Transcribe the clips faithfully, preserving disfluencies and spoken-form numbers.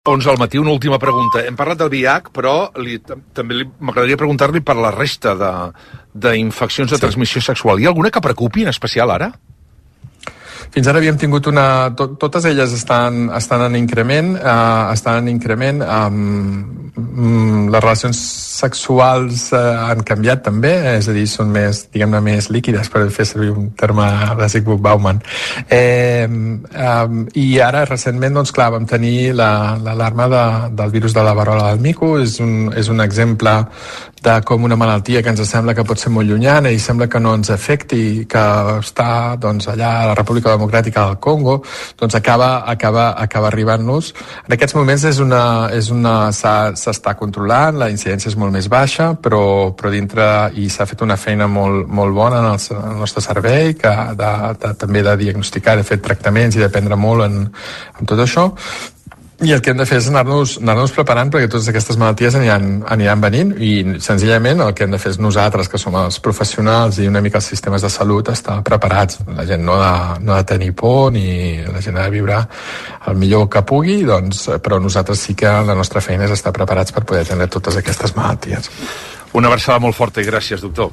onze al matí, una última pregunta. Hem parlat del V I H, però li, també li, m'agradaria preguntar-li per la resta d'infeccions de, de transmissió sexual. Hi ha alguna que preocupi en especial ara? Fins ara havíem tingut una... To, totes elles estan, estan en increment, uh, estan en increment. Um, um, les relacions sexuals uh, han canviat també, és a dir, són més, diguem-ne, més líquides, per fer servir un terme de Zygmunt Bauman. Eh, um, I ara, recentment, doncs clar, vam tenir l'alarma la, de, del virus de la varola del mico. És un, és un exemple de com una malaltia que ens sembla que pot ser molt llunyana i sembla que no ens afecti, que està doncs, allà a la República Democràtica del Congo, doncs acaba, acaba, acaba arribant-nos. En aquests moments és una, és una, s'està controlant, la incidència és molt més baixa, però, però dintre, i s'ha fet una feina molt, molt bona en el, en el nostre servei, que de, de, també de diagnosticar, de fer tractaments i de prendre molt en, en tot això. I el que hem de fer és anar-nos anar-nos preparant perquè totes aquestes malalties aniran, aniran venint i senzillament el que hem de fer és nosaltres, que som els professionals i una mica els sistemes de salut, estar preparats. La gent no ha de, no ha de tenir por ni la gent ha de viure el millor que pugui, doncs, però nosaltres sí que la nostra feina és estar preparats per poder atendre totes aquestes malalties. Una abraçada molt forta i gràcies, doctor.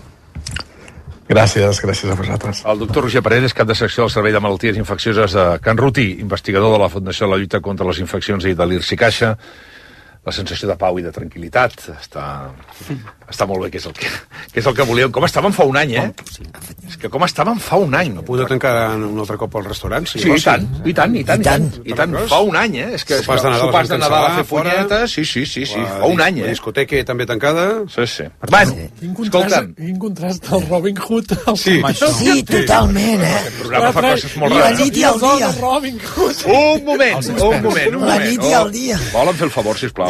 Gràcies, gràcies a vosaltres. El doctor Roger Paredes, cap de secció del Servei de Malalties Infeccioses de Can Rutí, investigador de la Fundació de la Lluita contra les Infeccions i de l'I R S I Caixa. La sensació de pau i de tranquil·litat està, està molt bé, que és, el que, que és el que volíem. Com estàvem fa un any, eh? És que com estàvem fa un any. No podeu tancar un altre cop al restaurant? Sí, sí, i tant, i tant, i tant, i tant, i tant. Fa un any, eh? És que sopars de Nadal, sopars de Nadal a fer punyetes, sí, sí, sí, sí, fa un any, eh? La discoteca també tancada. Sí, sí. Bueno, escolta'm. Quin contrast del Robin Hood. Sí, sí, totalment, eh? El programa fa coses molt rares. rares. La nit i el dia. Robin Hood. Un moment, un moment, un moment. La nit i el dia. Volen fer el favor, sisplau.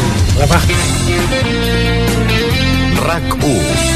RAC u.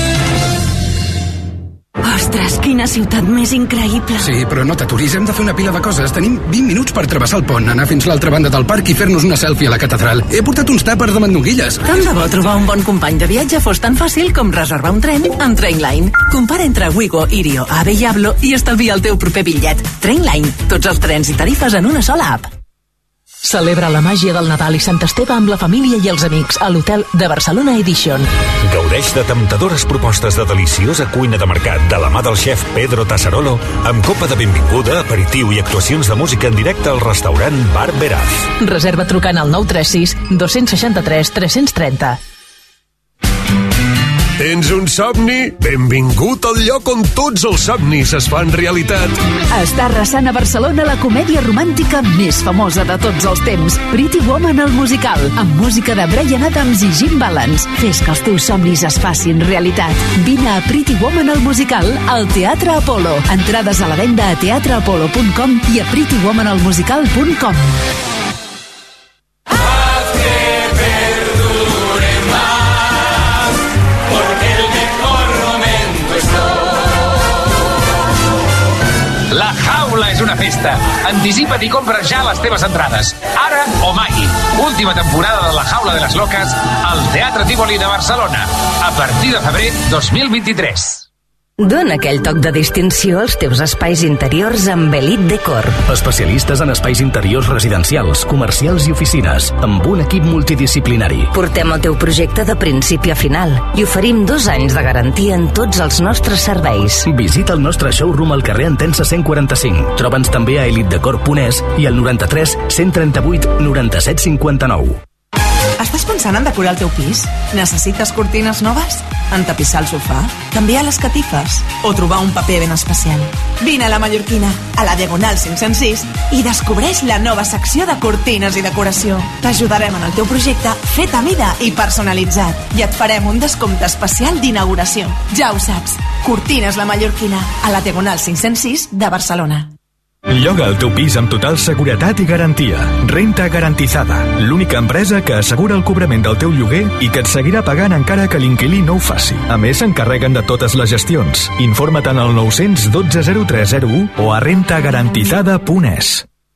Ostres, quina ciutat més increïble. Sí, però no t'aturis, hem de fer una pila de coses. Tenim vint minuts per travessar el pont, anar fins l'altra banda del parc i fer-nos una selfie a la catedral. He portat uns tàpers de mandonguilles. Tant de bo trobar un bon company de viatge fos tan fàcil com reservar un tren amb Trainline. Compara entre Wigo, Irio, Ave i Ablo i estalvia el teu proper bitllet. Trainline, tots els trens i tarifes en una sola app. Celebra la màgia del Nadal i Sant Esteve amb la família i els amics a l'hotel de Barcelona Edition. Gaudeix de temptadores propostes de deliciosa cuina de mercat de la mà del xef Pedro Tasarolo amb copa de benvinguda, aperitiu i actuacions de música en directe al restaurant Bar Veraz. Reserva trucant al nou tres sis dos seixanta tres tres trenta. Tens un somni? Benvingut al lloc on tots els somnis es fan realitat. Està arrasant a Barcelona la comèdia romàntica més famosa de tots els temps, Pretty Woman el musical, amb música de Bryan Adams i Jim Balance. Fes que els teus somnis es facin realitat. Vine a Pretty Woman el musical al Teatre Apolo. Entrades a la venda a teatre apolo punt com i a pretty woman el musical punt com. És una festa. Anticipa't i compra ja les teves entrades. Ara o mai. Última temporada de La Jaula de les Loques al Teatre Tívoli de Barcelona. A partir de febrer dos mil vint-i-tres. Dóna aquell toc de distinció als teus espais interiors amb Elite Decor. Especialistes en espais interiors residencials, comercials i oficines, amb un equip multidisciplinari. Portem el teu projecte de principi a final i oferim dos anys de garantia en tots els nostres serveis. Visita el nostre showroom al carrer Entença cent quaranta-cinc. Troba'ns també a elite decor punt es i al noranta-tres cent trenta-vuit noranta-set cinquanta-nou. Estàs pensant en decorar el teu pis? Necessites cortines noves? Entapissar el sofà? Canviar les catifes? O trobar un paper ben especial? Vine a la Mallorquina, a la Diagonal cinc-cents sis, i descobreix la nova secció de cortines i decoració. T'ajudarem en el teu projecte fet a mida i personalitzat. I et farem un descompte especial d'inauguració. Ja ho saps, Cortines la Mallorquina, a la Diagonal cinc-cents sis de Barcelona. Lloga el teu pis amb total seguretat i garantia. Renta Garantizada, l'única empresa que assegura el cobrament del teu lloguer i que et seguirà pagant encara que l'inquilí no ho faci. A més, s'encarreguen de totes les gestions. Informa't al nou cents dotze zero tres zero u o a renta garantizada punt es.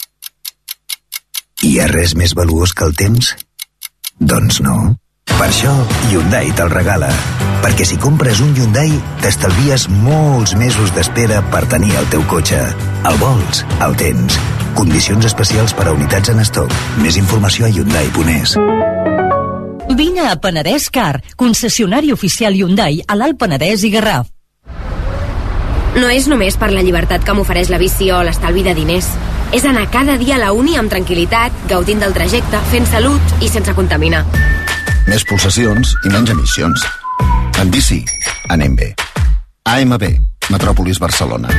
Hi ha res més valuós que el temps? Doncs no. Per això, Hyundai te'l regala. Perquè si compres un Hyundai, t'estalvies molts mesos d'espera per tenir el teu cotxe. El vols, el tens. Condicions especials per a unitats en estoc. Més informació a Hyundai punt es. Vine a Penedès Car, concessionari oficial Hyundai a l'Alt Penedès i Garraf. No és només per la llibertat que m'ofereix la bici o l'estalvi de diners. És anar cada dia a la uni amb tranquil·litat, gaudint del trajecte, fent salut i sense contaminar. Més pulsacions i menys emissions. En bici, anem bé. A M B, Metròpolis Barcelona.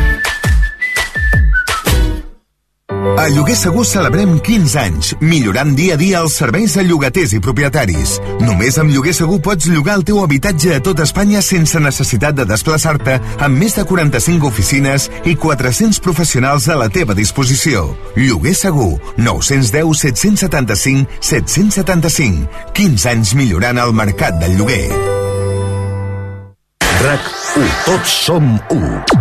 A Lloguer Segur celebrem quinze anys, millorant dia a dia els serveis a llogaters i propietaris. Només amb Lloguer Segur pots llogar el teu habitatge a tot Espanya sense necessitat de desplaçar-te, amb més de quaranta-cinc oficines i quatre-cents professionals a la teva disposició. Lloguer Segur, nou u zero, set set cinc, set set cinc. quinze anys millorant el mercat del lloguer. RAC u. Tots som u.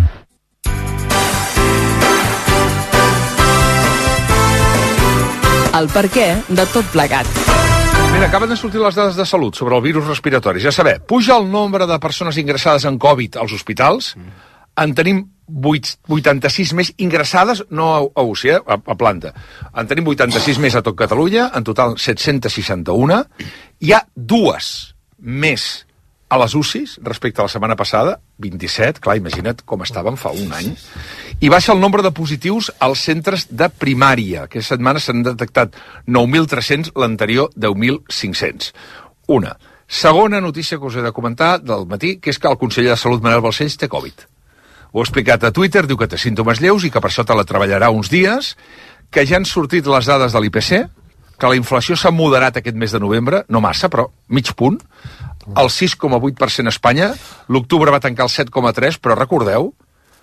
El per què de tot plegat. Mira, acaben de sortir les dades de salut sobre el virus respiratori. Ja saber, puja el nombre de persones ingressades en Covid als hospitals. En tenim vuitanta-sis més ingressades, no a U C I, eh, a, a planta. En tenim vuitanta-sis més a tot Catalunya, en total set-cents seixanta-un. Hi ha dues més a les U C Is respecte a la setmana passada, vint-i-set, clar, imagina't com estàvem fa un any. I baixa el nombre de positius als centres de primària. Aquesta setmana s'han detectat nou mil tres-cents, l'anterior deu mil cinc-cents. Una. Segona notícia que us he de comentar del matí, que és que el conseller de Salut, Manel Balcells, té Covid. Ho ha explicat a Twitter, diu que té símptomes lleus i que per això te la treballarà uns dies, que ja han sortit les dades de l'I P C, que la inflació s'ha moderat aquest mes de novembre, no massa, però mig punt, el sis coma vuit per cent a Espanya, l'octubre va tancar el set coma tres, però recordeu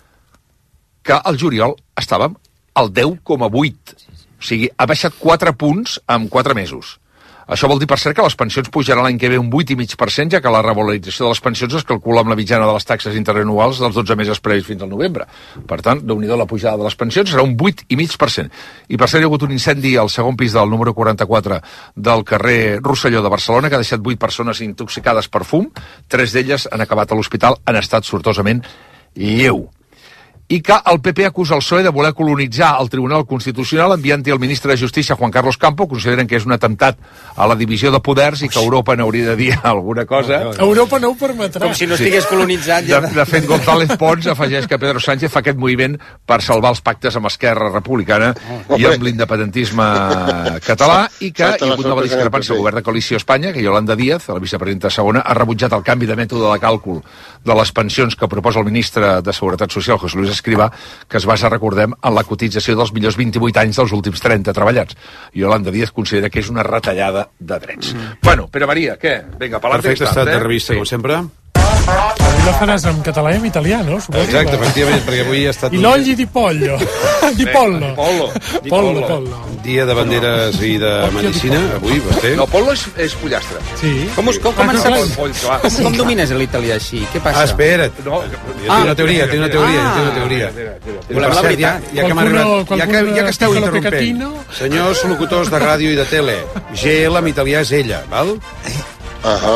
que al juliol estàvem al deu coma vuit. O sigui, ha baixat quatre punts en quatre mesos. Això vol dir, per cert, que les pensions pujaran l'any que ve un vuit coma cinc per cent, ja que la revalorització de les pensions es calcula amb la mitjana de les taxes interanuals dels dotze mesos previs fins al novembre. Per tant, déu-n'hi-do, la pujada de les pensions serà un vuit coma cinc per cent. I per cert, hi ha hagut un incendi al segon pis del número quaranta-quatre del carrer Rosselló de Barcelona, que ha deixat vuit persones intoxicades per fum. Tres d'elles han acabat a l'hospital en estat sortosament lleu. I que el P P acusa el P S O E de voler colonitzar el Tribunal Constitucional enviant-hi el ministre de Justícia, Juan Carlos Campo. Consideren que és un atemptat a la divisió de poders i que Europa n'hauria de dir alguna cosa. Europa no ho permetrà. Com si no estigués colonitzat. Ja. De, de fet, González Pons afegeix que Pedro Sánchez fa aquest moviment per salvar els pactes amb Esquerra Republicana oh, i amb l'independentisme català, i que hi ha hagut nova discrepància al govern de coalició a Espanya, que Yolanda Díaz, la vicepresidenta segona, ha rebutjat el canvi de mètode de càlcul de les pensions que proposa el ministre de Seguretat Social, José Luis Escrivá, que es basa, recordem, en la cotització dels millors vint-i-vuit anys dels últims trenta treballats. Yolanda Díaz considera que és una retallada de drets. Mm. Bueno, Pere Maria, què? Vinga, palante. Perfecte estat eh? de revista, sí. Com sempre. Avui la faràs en català i en italià, no? Suposo. Exacte, efectivament, perquè avui ha estat... I l'ogli di pollo. Di pollo. Di pollo. Di pollo. pollo. Dia de banderes i de medicina, avui, Basté. No, pollo és, és pollastre. Sí. Com, us, com, com, ah, com, com, com domines l'italià així? Què passa? Ah, espera't. No, té una teoria, té una teoria, té una teoria. Volem la veritat. Ja que m'ha arribat, ja que, ja que esteu interrompent, senyors locutors de ràdio i de tele, G L en italià és ella, val? Ahà.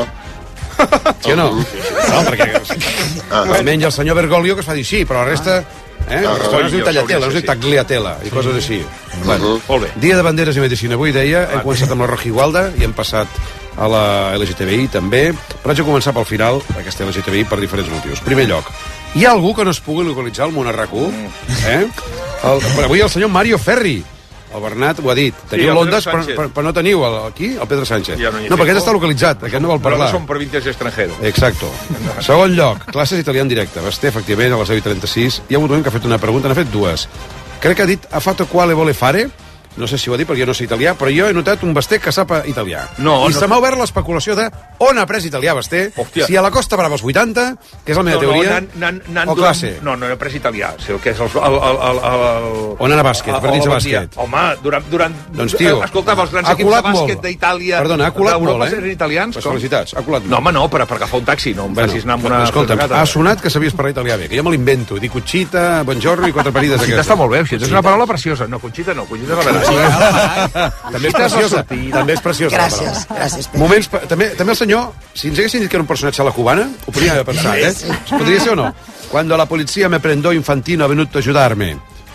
Sí o no? No, perquè almenys el senyor Bergoglio que es fa dir sí, però la resta... Eh? El restaurant es diu tallatela, no es diu tagliatela i coses així. Bueno, dia de banderes i medicina. Avui deia, hem començat amb la Rojigualda i hem passat a la L G T B I també, però haig de començar pel final aquesta L G T B I per diferents motius. Primer lloc, hi ha algú que no es pugui localitzar al món RAC u? Eh? El, avui el senyor Mario Ferri, el Bernat ho ha dit. Teniu sí, l'Ondes, però, però, però no teniu el, aquí el Pedro Sánchez. Ja no, no perquè aquest està localitzat, aquest no vol parlar. Però no són províncies extranjeros. Exacto. Segon lloc, classes italià en directe. Basté, efectivament, a les deu i trenta-sis. Hi ha un moment que ha fet una pregunta, n'ha fet dues. Crec que ha dit, ha fatto quale vole fare? No sé si ho ha dit perquè jo no sé italià, però jo he notat un Basté que sap italià. No, I no... se m'ha obert l'especulació de on ha pres italià Basté, Hòstia. si a la Costa Brava als vuitanta, que és la meva no, teoria, no, nan, nan, o classe. No, no he pres italià, o sigui, que és el... el, el, el, el... On anava bàsquet, partits de bàsquet. Home, durant... durant doncs, tio, escolta'm, els grans equips de bàsquet d'Itàlia... Perdona, ha colat molt, eh? Eren italians, pues felicitats, ha colat molt. No, home, no, per, per agafar un taxi, no em facis anar amb una... Escolta'm, ha sonat que sabies parlar italià bé, que jo me l'invento, dic Conxita, buongiorno i quatre parides d'aquestes. Conxita està molt bé, és una paraula preciosa. No, Conxita no, Conxita no. També és preciosa, també és preciosa. Gràcies, gràcies. Moments, també, també el senyor, si ens haguessin dit que era un personatge a la cubana, ho podria haver pensat, eh? Podria ser o no? Cuando la policía me prendó infantino ha venuto a ayudarme.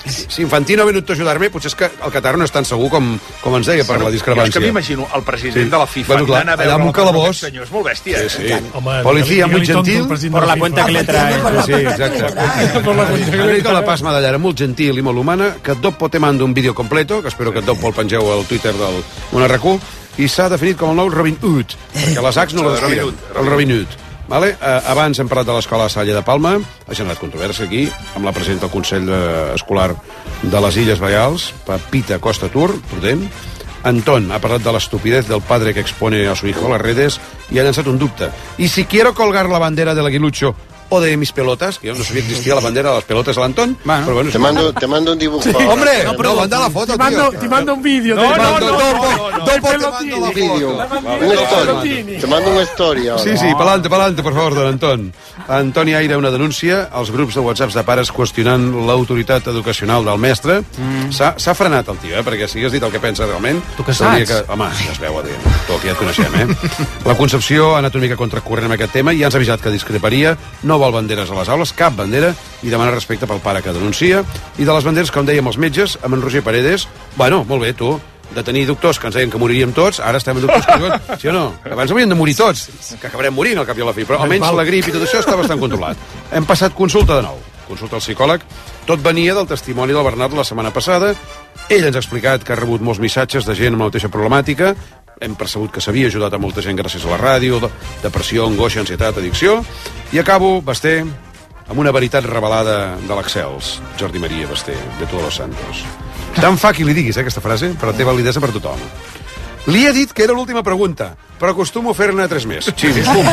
si Infantino ha venut a ajudar-me, potser és que el Qatar no és tan segur com, com ens deia per la discrepància. Jo és que m'imagino el president de la FIFA bueno, clar, anant a veure allà amb un calabós. Senyor, és molt bèstia. Sí, sí. Policía muy gentil. Por la cuenta que le trae. Sí, exacte. Enrico La Paz Madallera, molt gentil i molt humana, que et dopo te mando un vídeo completo, que espero que et dopo el pengeu al Twitter del Món R Q, i s'ha definit com el nou Robin Hood, perquè les Hs no les respiren. El Robin Hood. Vale? Uh, abans hem parlat de l'escola Salle de Palma, ha generat controvèrsia aquí, amb la presidenta del Consell Escolar de les Illes Balears, Pepita Costa Tur, prudent. Anton ha parlat de l'estupidez del padre que expone a su hijo a las redes i ha llançat un dubte. I si quiero colgar la bandera del aguilucho o de mis pelotas, que yo no sabía que existía la bandera de las pelotas al Antón. Bueno, pero bueno, te, mando, te mando un dibujo. Sí. Hombre, no, pero no, manda la foto, te mando, tío. Te mando un vídeo. No, te no, mando, no, no, no, no, no, te mando la vídeo. Una story. Te mando una story. Sí, sí, pa'lante, pa'lante, por favor, don Anton. Antoni Aire, una denúncia als grups de WhatsApps de pares qüestionant l'autoritat educacional del mestre. Mm. S'ha frenat el tio, eh? Perquè si has dit el que pensa realment... Tu què saps? Que, home, ja es veu, a dir, tot que ja et coneixem, eh? La Concepció ha anat una mica contracorrent amb aquest tema i ja ens ha avisat que discreparia, no vol banderes a les aules, cap bandera, i demana respecte pel pare que denuncia. I de les banderes, com dèiem els metges, amb en Roger Paredes, bueno, molt bé, tu, de tenir doctors que ens deien que moriríem tots, ara estem en doctors que diuen, sí o no? Abans hauríem de morir tots, que acabarem morint al cap i a la fi, però almenys la grip i tot això està bastant controlat. Hem passat consulta de nou, consulta al psicòleg, tot venia del testimoni del Bernat la setmana passada, ell ens ha explicat que ha rebut molts missatges de gent amb la mateixa problemàtica, hem percebut que s'havia ajudat a molta gent gràcies a la ràdio, depressió, angoixa, ansietat, addicció, i acabo, Basté, amb una veritat revelada de l'Excels, Jordi Maria Basté, de Todos los Santos. Tant fa qui li diguis, eh, aquesta frase, però té validesa per tothom. Li he dit que era l'última pregunta, però acostumo a fer-ne tres més. Xivis, pum.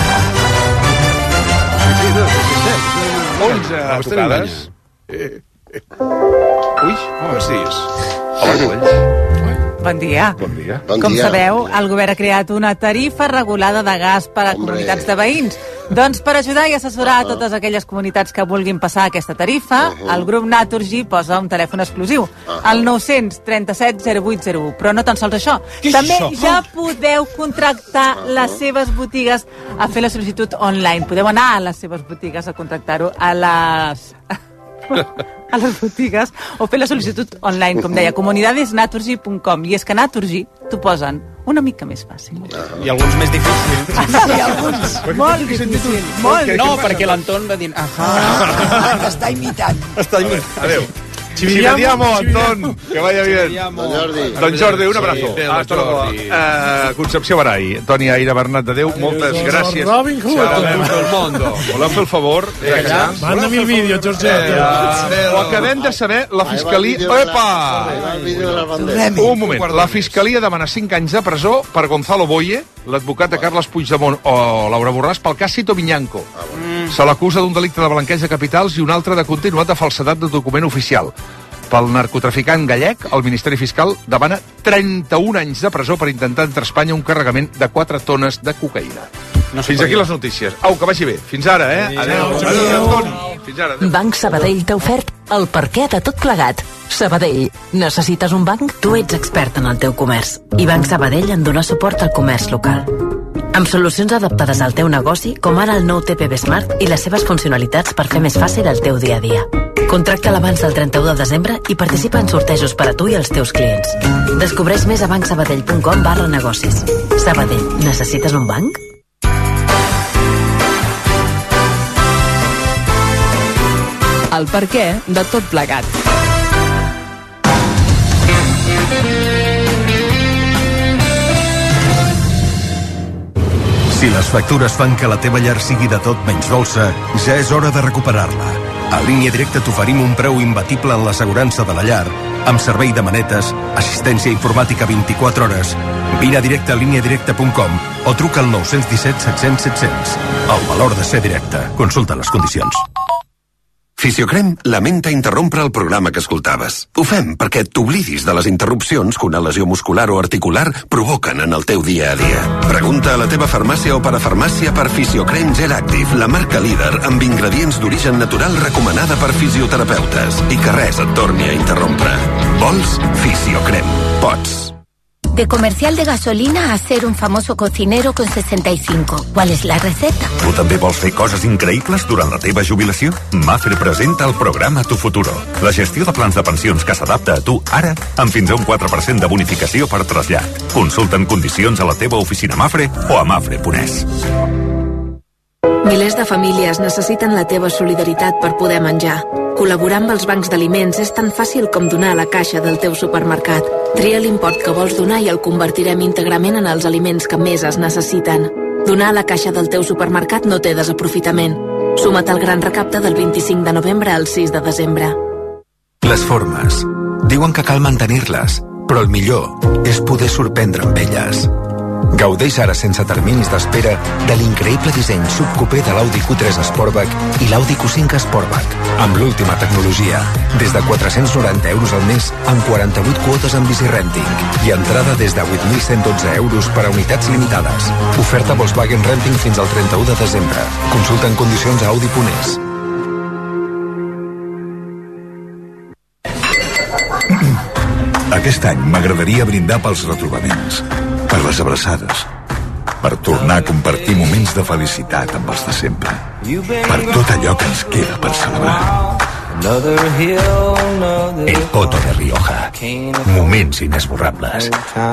onze tocades. Ui, com estàs? Hola, Colls. Bon dia. Bon dia. Bon Com dia. sabeu, el govern ha creat una tarifa regulada de gas per a Hombre. comunitats de veïns. Doncs per ajudar i assessorar uh -huh. totes aquelles comunitats que vulguin passar aquesta tarifa, uh -huh. el grup Naturgy posa un telèfon exclusiu, uh -huh. el nou trenta-set zero vuit zero u. Però no tan sols això. També això? ja podeu contractar uh -huh. les seves botigues a fer la sol·licitud online. Podeu anar a les seves botigues a contractar-ho a les... a les botigues o fer la sol·licitud online, com deia, comunidades naturgy punt com. I és que Naturgy t'ho posen una mica més fàcil. I alguns més difícils. Ah, sí, alguns molt difícils. Molt. No, perquè l'Anton va dir... Ah, Ah, t'està imitant. Està imitant. Adéu. Chivillamo, Anton, que vaya bien. Don Jordi. Don Jordi, un abrazo. Sí, Hasta luego. Uh, Concepció Barai, Toni Aire, Bernat de Déu, moltes gràcies. Robin Hood. Ciao, todo el mundo. Voleu fer el favor? Manda mil vídeos, George. Ho acabem de saber, la Fiscalia... Epa! Un moment. La Fiscalia demana cinc anys de presó per Gonzalo Boye, l'advocat de Carles Puigdemont o Laura Borràs, pel cas Cito Viñanco. Se l'acusa d'un delicte de blanqueig de capitals i un altre de continuat de falsedat de document oficial. Pel narcotraficant gallec, el Ministeri Fiscal demana trenta-un anys de presó per intentar entrar a Espanya un carregament de quatre tones de cocaïna. No Fins aquí les notícies. Au, que vagi bé. Fins ara, eh? Adéu. Adéu. Fins ara. Adéu. Banc Sabadell t'ha ofert el perquè de tot plegat. Sabadell, necessites un banc? Tu ets expert en el teu comerç i Banc Sabadell en dona suport al comerç local. Amb solucions adaptades al teu negoci, com ara el nou T P B Smart i les seves funcionalitats per fer més fàcil el teu dia a dia. Contracta-la abans del trenta-u de desembre i participa en sortejos per a tu i els teus clients. Descobreix més a bancsabadell punt com barra negocis. Sabadell, necessites un banc? El perquè de tot plegat. Si les factures fan que la teva llar sigui de tot menys dolça, ja és hora de recuperar-la. A Línia Directa t'oferim un preu imbatible en l'assegurança de la llar, amb servei de manetes, assistència informàtica vint-i-quatre hores. Vine a directe a línia directa punt com o truca al nou un set set cents set cents. El valor de ser directe. Consulta les condicions. Fisiocrem lamenta interrompre el programa que escoltaves. Ho fem perquè t'oblidis de les interrupcions que una lesió muscular o articular provoquen en el teu dia a dia. Pregunta a la teva farmàcia o parafarmàcia per Fisiocrem Gel Active, la marca líder amb ingredients d'origen natural recomanada per fisioterapeutes i que res et torni a interrompre. Vols? Fisiocrem. Pots. De comercial de gasolina a ser un famoso cocinero con sesenta y cinco. ¿Cuál es la receta? Tu també vols fer coses increïbles durant la teva jubilació? Mafre presenta el programa Tu Futuro. La gestió de plans de pensions que s'adapta a tu ara amb fins a un quatre per cent de bonificació per trasllat. Consulta'n condicions a la teva oficina Mafre o a mafre punt es. Milers de famílies necessiten la teva solidaritat per poder menjar. Col·laborar amb els bancs d'aliments és tan fàcil com donar a la caixa del teu supermercat. Tria l'import que vols donar i el convertirem íntegrament en els aliments que més es necessiten. Donar a la caixa del teu supermercat no té desaprofitament. Suma't al gran recapte del vint-i-cinc de novembre al sis de desembre. Les formes. Diuen que cal mantenir-les, però el millor és poder sorprendre amb elles. Gaudeix ara sense terminis d'espera de l'increïble disseny subcoupé de l'Audi Q tres Sportback i l'Audi Q cinc Sportback, amb l'última tecnologia, des de quatre-cents noranta euros al mes amb quaranta-vuit quotes en Bici Renting i entrada des de vuit mil cent dotze euros per a unitats limitades. Oferta Volkswagen Renting fins al trenta-u de desembre. Consulta en condicions a audi punt es. Aquest any m'agradaria brindar pels retrobaments, per les abraçades, per tornar a compartir moments de felicitat amb els de sempre, per tot allò que ens queda per celebrar. El Poto de Rioja. Moments inesborrables.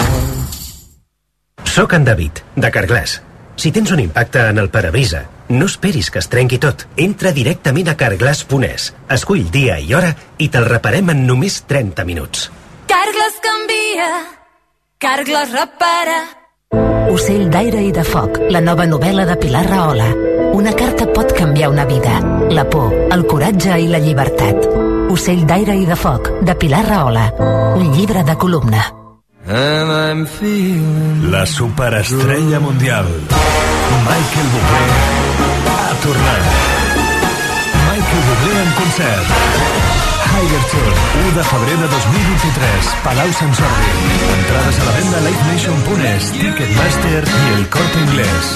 Soc en David, de Carglass. Si tens un impacte en el parabrisa, no esperis que es trenqui tot. Entra directament a carglass punt es, escull dia i hora i te'l reparem en només trenta minuts. Carglass canvia, Carglass repara. Ocell d'aire i de foc, la nova novel·la de Pilar Rahola. Una carta pot canviar una vida. La por, el coratge i la llibertat. Ocell d'aire i de foc, de Pilar Rahola. Un llibre de columna. La superestrella mundial Michael Bublé ha tornat. Michael Bublé en concert. Higher Tour, u de febrer de dos mil vint-i-tres, Palau Sant Jordi. Entrades a la venda a live nation punt es, Ticketmaster i el Corte Inglés.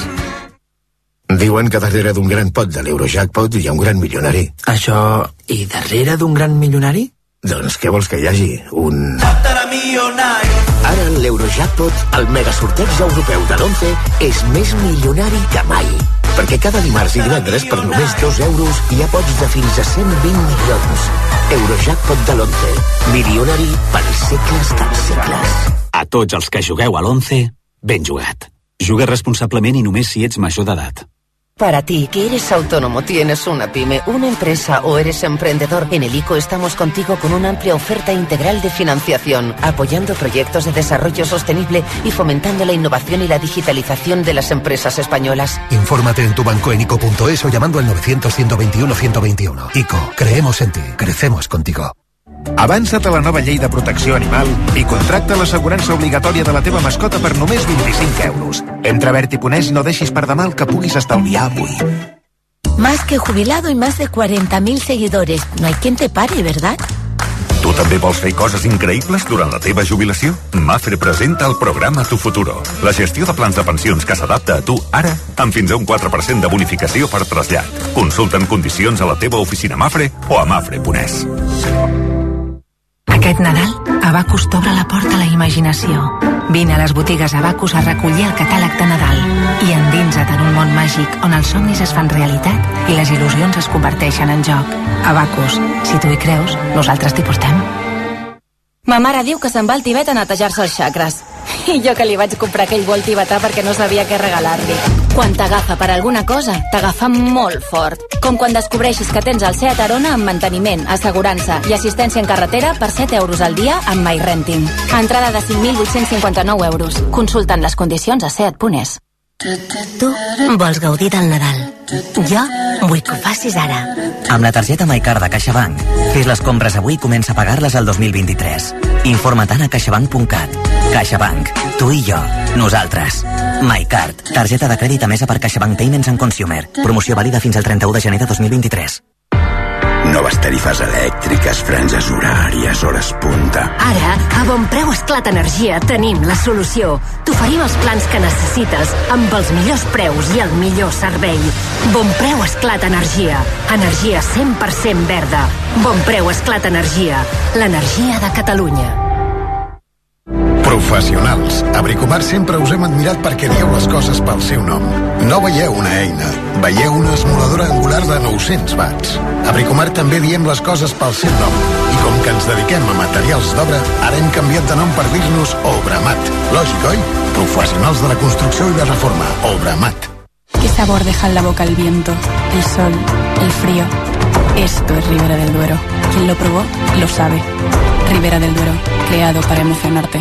Diuen que darrere d'un gran pot de l'Eurojackpot hi ha un gran milionari. Això... i darrere d'un gran milionari? Doncs què vols que hi hagi? Un... Ara l'Eurojackpot, el megasorteig europeu de l'onze, és més milionari que mai. Perquè cada dimarts i divendres per només dos euros hi ha pots de fins a cent vint milions. Eurojackpot de l'onze. Milionari per segles dels segles. A tots els que jugueu a l'onze, ben jugat. Juga responsablement i només si ets major d'edat. Para ti, que eres autónomo, tienes una pyme, una empresa o eres emprendedor, en el I C O estamos contigo con una amplia oferta integral de financiación, apoyando proyectos de desarrollo sostenible y fomentando la innovación y la digitalización de las empresas españolas. Infórmate en tu banco en ico punto es o llamando al novecientos, ciento veintiuno, ciento veintiuno. I C O, creemos en ti, crecemos contigo. Avança't a la nova llei de protecció animal i contracta l'assegurança obligatòria de la teva mascota per només vint-i-cinc euros. Entra a Berti punt es i no deixis per demà el que puguis estalviar avui. Más que jubilado y más de cuarenta mil seguidores. No hay quien te pare, ¿verdad? Tu també vols fer coses increïbles durant la teva jubilació? Mafre presenta el programa Tu Futuro. La gestió de plans de pensions que s'adapta a tu ara amb fins a un quatre per cent de bonificació per trasllat. Consulta'n condicions a la teva oficina Mafre o a mafre punt es. Aquest Nadal, Abacus t'obre la porta a la imaginació. Vine a les botigues Abacus a recollir el catàleg de Nadal i endinsa't en un món màgic on els somnis es fan realitat i les il·lusions es converteixen en joc. Abacus, si tu hi creus, nosaltres t'hi portem. Ma mare diu que se'n va al Tibet a netejar-se els xacres. I jo que li vaig comprar aquell bol tibetà perquè no sabia què regalar-li. Quan t'agafa per alguna cosa, t'agafa molt fort. Com quan descobreixis que tens el Seat Arona amb manteniment, assegurança i assistència en carretera per set euros al dia amb MyRenting. Entrada de cinc mil vuit-cents cinquanta-nou euros. Consulta'n les condicions a seat punt es. Tu vols gaudir del Nadal. Jo vull que ho facis ara. Amb la targeta MyCard de CaixaBank, fes les compres avui i comença a pagar-les el dos mil vint-i-tres. Informa-te'n a caixabank punt cat. CaixaBank, tu i jo, nosaltres. MyCard, targeta de crèdit emesa per CaixaBank Payments and Consumer. Promoció vàlida fins al trenta-u de gener de dos mil vint-i-tres. Noves tarifes elèctriques, franges horàries, hores punta. Ara, a Bonpreu Esclat Energia tenim la solució. T'oferim els plans que necessites amb els millors preus i el millor servei. Bonpreu Esclat Energia. Energia cent per cent verda. Bonpreu Esclat Energia. L'energia de Catalunya. Professionals. A Bricomart sempre us hem admirat perquè dieu les coses pel seu nom. No veieu una eina, veieu una esmoladora angular de nou-cents watts. A Bricomart també diem les coses pel seu nom. I com que ens dediquem a materials d'obra, ara hem canviat de nom per dir-nos Obramat. Lògic, oi? Professionals de la construcció i la reforma. Obramat. ¿Qué sabor deja en la boca el viento, el sol, el frío? Esto es Ribera del Duero. Quien lo probó, lo sabe. Ribera del Duero, creado para emocionarte.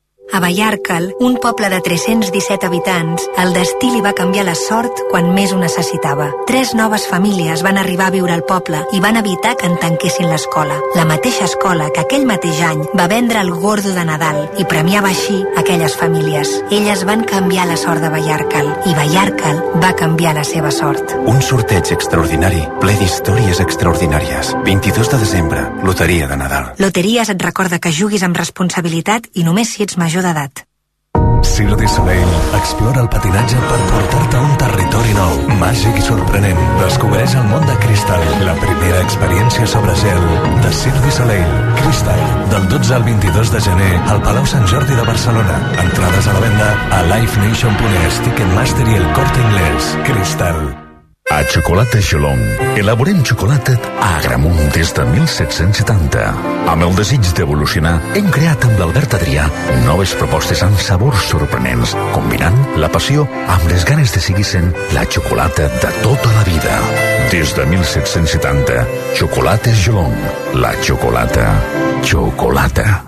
A Vallarcal, un poble de tres-cents disset habitants, el destí li va canviar la sort quan més ho necessitava. Tres noves famílies van arribar a viure al poble i van evitar que en tanquessin l'escola. La mateixa escola que aquell mateix any va vendre el Gordo de Nadal i premiava així aquelles famílies. Elles van canviar la sort de Vallarcal i Vallarcal va canviar la seva sort. Un sorteig extraordinari, ple d'històries extraordinàries. vint-i-dos de desembre, Loteria de Nadal. Loteries et recorda que juguis amb responsabilitat i només si ets major d'edat. Cirque du Soleil explora el patinatge per portar-te a un territori nou, màgic i sorprenent. Descobreix el món de Crystal, la primera experiència sobre gel de Cirque du Soleil. Crystal, del dotze al vint-i-dos de gener al Palau Sant Jordi de Barcelona. Entrades a la venda a live nation punt es, Ticketmaster i el Corte Inglés. Crystal. A Xocolata Xolong elaborem xocolata a Agramunt des de mil set-cents setanta. Amb el desig d'evolucionar, hem creat amb l'Albert Adrià noves propostes amb sabors sorprenents, combinant la passió amb les ganes de seguir sent la xocolata de tota la vida. Des de mil set-cents setanta, Xocolata Xolong, la xocolata, xocolata.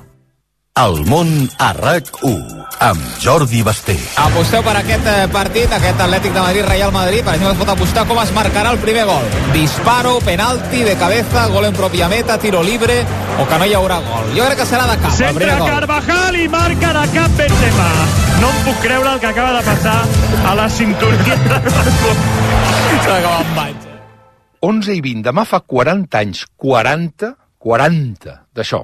El món a RAC u, amb Jordi Basté. Aposteu per aquest partit, aquest Atlètic de Madrid, Real Madrid. Per exemple, es pot apostar com es marcarà el primer gol. Disparo, penalti, de cabeza, gol en propia meta, tiro libre, o que no hi haurà gol. Jo crec que serà de cap, el primer gol. Centra Carvajal i marca de cap Benzema. No em puc creure el que acaba de passar a la cinturia. S'ha acabat amb anys. onze i vint, demà fa quaranta anys. quaranta, quaranta, d'això.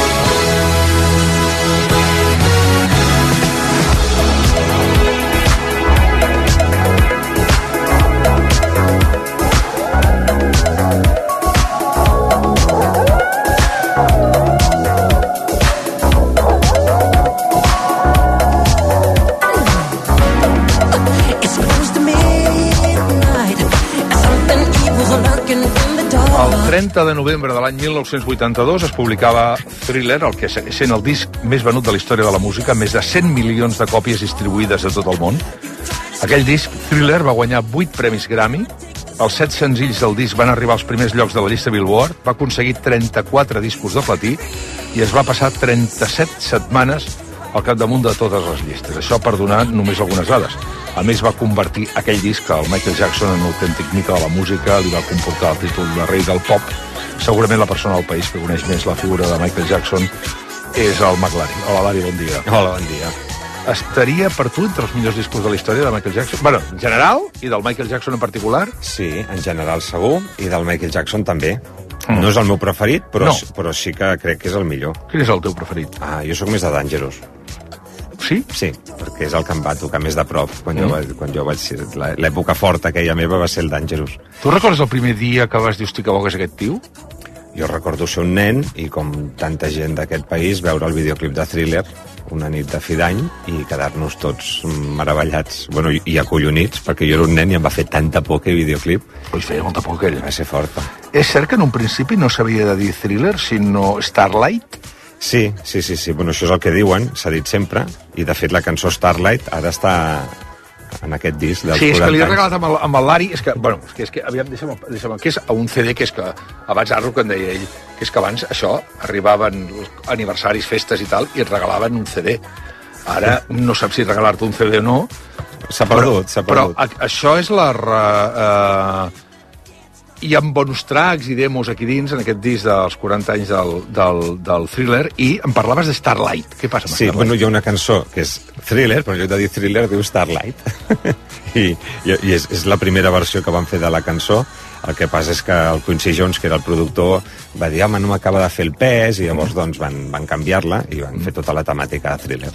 El trenta de novembre de l'any mil nou-cents vuitanta-dos es publicava Thriller, el que és sent el disc més venut de la història de la música, més de cent milions de còpies distribuïdes a tot el món. Aquell disc, Thriller, va guanyar vuit premis Grammy, els set senzills del disc van arribar als primers llocs de la llista Billboard, va aconseguir trenta-quatre discos de platí i es va passar trenta-set setmanes al capdamunt de totes les llistes. Això per donar només algunes dades. A més, va convertir aquell disc al Michael Jackson en un autèntic mite de la música, li va comportar el títol de rei del pop. Segurament la persona del país que coneix més la figura de Michael Jackson és el McLaren. Hola, Lari, bon dia. Hola, bon dia. Estaria per tu entre els millors discos de la història de Michael Jackson? Bueno, en general, i del Michael Jackson en particular? Sí, en general segur, i del Michael Jackson també. Mm. No és el meu preferit, però, no. però sí que crec que és el millor. Quin és el teu preferit? Ah, jo sóc més de Dangerous. Sí? Sí, perquè és el que em va tocar més de prop quan, mm. jo, vaig, quan jo vaig ser... L'època forta aquella meva va ser el Dangerous. Tu recordes el primer dia que vas dir, hosti, que bo que és aquest tio? Jo recordo ser un nen i, com tanta gent d'aquest país, veure el videoclip de Thriller una nit de fi d'any i quedar-nos tots meravellats, bueno, i, i acollonits, perquè jo era un nen i em va fer tanta por aquell videoclip. Ui, feia molta por aquell. Va ser forta. És cert que en un principi no s'havia de dir Thriller, sinó Starlight? Sí, sí, sí, sí. Bueno, això és el que diuen, s'ha dit sempre, i de fet la cançó Starlight ara està en aquest disc dels sí, és que li he anys. regalat amb el, amb el Lari, és que, bueno, és que, és que aviam, deixa'm, deixa'm, que és a un C D que és que, abans Arro que en deia ell, que és que abans això, arribaven aniversaris, festes i tal, i et regalaven un C D. Ara no saps si regalar-te un C D o no. S'ha perdut, s'ha perdut. Però a, això és la... Uh, hi ha bonus tracks i demos aquí dins, en aquest disc dels quaranta anys del, del, del Thriller, i em parlaves de Starlight. Què passa amb sí, Starlight? Bueno, hi ha una cançó que és Thriller, però en lloc de dir Thriller diu Starlight. I, i, i és, és la primera versió que van fer de la cançó. El que passa és que el Quincy Jones, que era el productor, va dir, home, no m'acaba de fer el pes, i llavors doncs, van, van canviar-la i van fer tota la temàtica de Thriller.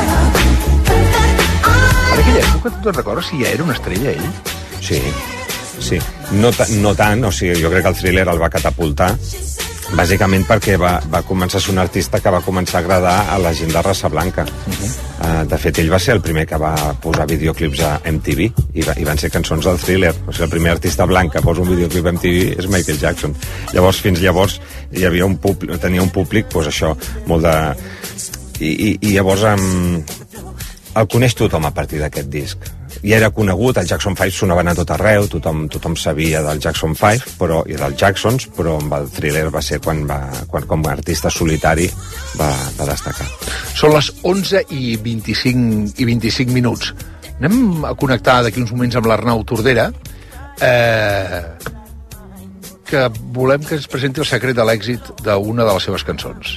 En aquella època, tu te'n recordes si ja era una estrella, ell? Sí. Sí, no, no tant, o sigui, jo crec que el Thriller el va catapultar, bàsicament perquè va, va començar a ser un artista que va començar a agradar a la gent de raça blanca. Uh-huh. uh, de fet, ell va ser el primer que va posar videoclips a M T V i, va, i van ser cançons del Thriller. O sigui, el primer artista blanc que posa un videoclip a M T V és Michael Jackson. Llavors, fins llavors, hi havia un públic, tenia un públic, doncs això, molt de... I, i, i llavors um, el coneix tothom a partir d'aquest disc. I era conegut, el Jackson five sonaven a tot arreu, tothom, tothom sabia del Jackson five però, i dels Jacksons, però amb el Thriller va ser quan, va, quan com a artista solitari va, va destacar. Són les onze i vint-i-cinc, i vint-i-cinc minuts. Anem a connectar d'aquí uns moments amb l'Arnau Tordera, eh, que volem que ens presenti el secret de l'èxit d'una de les seves cançons.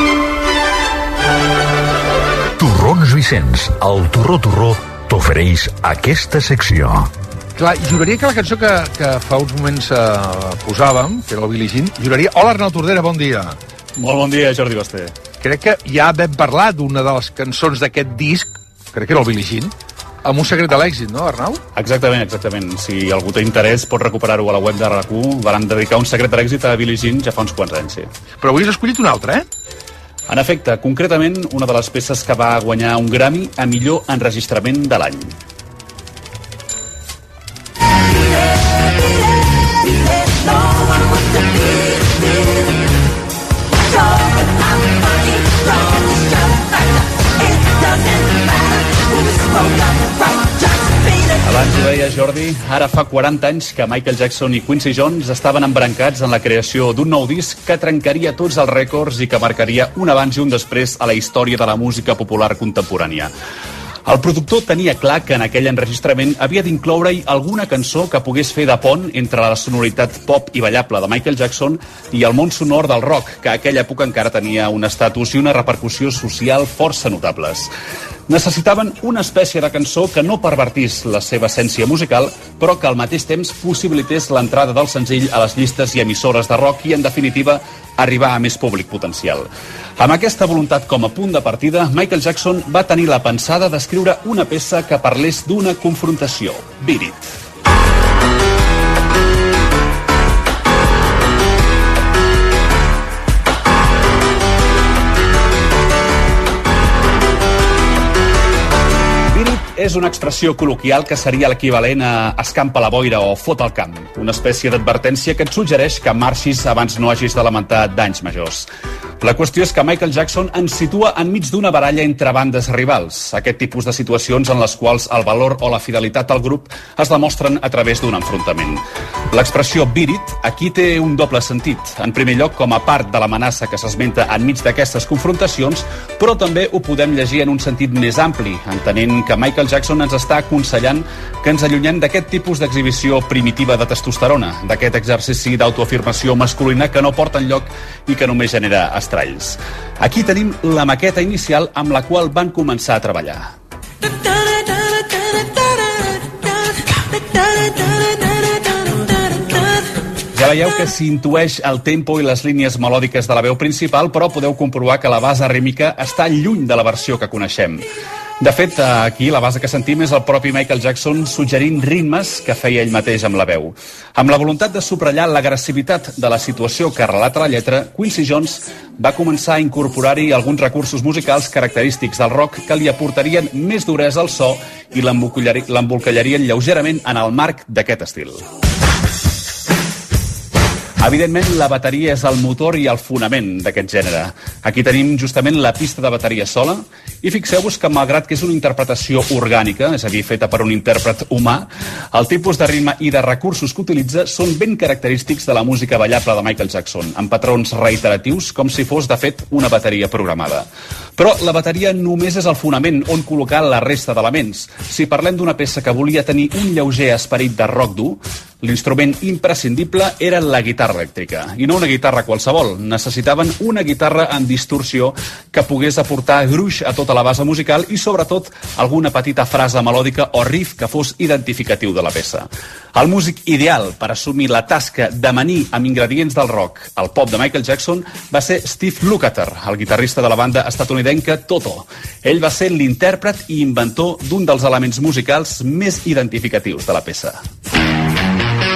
Torrons Vicenç, el Torró Torró t'ofereix aquesta secció. Clar, juraria que la cançó que, que fa uns moments eh, posàvem, que era el Billie Jean, juraria... Hola, Arnau Tordera, bon dia. Molt bon dia, Jordi Basté. Crec que ja vam parlar d'una de les cançons d'aquest disc, crec que era el Billie Jean, amb un secret de l'èxit, no, Arnau? Exactament, exactament. Si algú té interès pot recuperar-ho a la web de R A C U. Van dedicar un secret de l'èxit a Billie Jean ja fa uns quants anys, sí. Però avui has escollit un altre, eh? En efecte, concretament, una de les peces que va guanyar un Grammy a millor enregistrament de l'any. Abans ho deia Jordi, ara fa quaranta anys que Michael Jackson i Quincy Jones estaven embrancats en la creació d'un nou disc que trencaria tots els rècords i que marcaria un abans i un després a la història de la música popular contemporània. El productor tenia clar que en aquell enregistrament havia d'incloure-hi alguna cançó que pogués fer de pont entre la sonoritat pop i ballable de Michael Jackson i el món sonor del rock, que a aquella època encara tenia un estatus i una repercussió social força notables. Necessitaven una espècie de cançó que no pervertís la seva essència musical, però que al mateix temps possibilités l'entrada del senzill a les llistes i emissores de rock i, en definitiva, arribar a més públic potencial. Amb aquesta voluntat com a punt de partida, Michael Jackson va tenir la pensada d'escriure una peça que parlés d'una confrontació, Beat It. És una expressió col·loquial que seria l'equivalent a escampa la boira o fot al camp, una espècie d'advertència que et suggereix que marxis abans no hagis de lamentar danys majors. La qüestió és que Michael Jackson ens situa enmig d'una baralla entre bandes rivals, aquest tipus de situacions en les quals el valor o la fidelitat al grup es demostren a través d'un enfrontament. L'expressió Beat It aquí té un doble sentit, en primer lloc com a part de l'amenaça que s'esmenta enmig d'aquestes confrontacions, però també ho podem llegir en un sentit més ampli, entenent que Michael Jackson ens està aconsellant que ens allunyem d'aquest tipus d'exhibició primitiva de testosterona, d'aquest exercici d'autoafirmació masculina que no porta enlloc i que només genera estralls. Aquí tenim la maqueta inicial amb la qual van començar a treballar. Ja veieu que s'intueix el tempo i les línies melòdiques de la veu principal, però podeu comprovar que la base rítmica està lluny de la versió que coneixem. De fet, aquí la base que sentim és el propi Michael Jackson suggerint ritmes que feia ell mateix amb la veu. Amb la voluntat de subratllar l'agressivitat de la situació que relata la lletra, Quincy Jones va començar a incorporar-hi alguns recursos musicals característics del rock que li aportarien més duresa al so i l'embolcallarien lleugerament en el marc d'aquest estil. Evidentment, la bateria és el motor i el fonament d'aquest gènere. Aquí tenim justament la pista de bateria sola, i fixeu-vos que, malgrat que és una interpretació orgànica, és a dir, feta per un intèrpret humà, el tipus de ritme i de recursos que utilitza són ben característics de la música ballable de Michael Jackson, amb patrons reiteratius, com si fos, de fet, una bateria programada. Però la bateria només és el fonament on col·locar la resta d'elements. Si parlem d'una peça que volia tenir un lleuger esperit de rock dur, l'instrument imprescindible era la guitarra elèctrica, i no una guitarra qualsevol. Necessitaven una guitarra en distorsió que pogués aportar gruix a tota la base musical i, sobretot, alguna petita frase melòdica o riff que fos identificatiu de la peça. El músic ideal per assumir la tasca d'amanir amb ingredients del rock al pop de Michael Jackson va ser Steve Lukather, el guitarrista de la banda estatunidenca Toto. Ell va ser l'intèrpret i inventor d'un dels elements musicals més identificatius de la peça.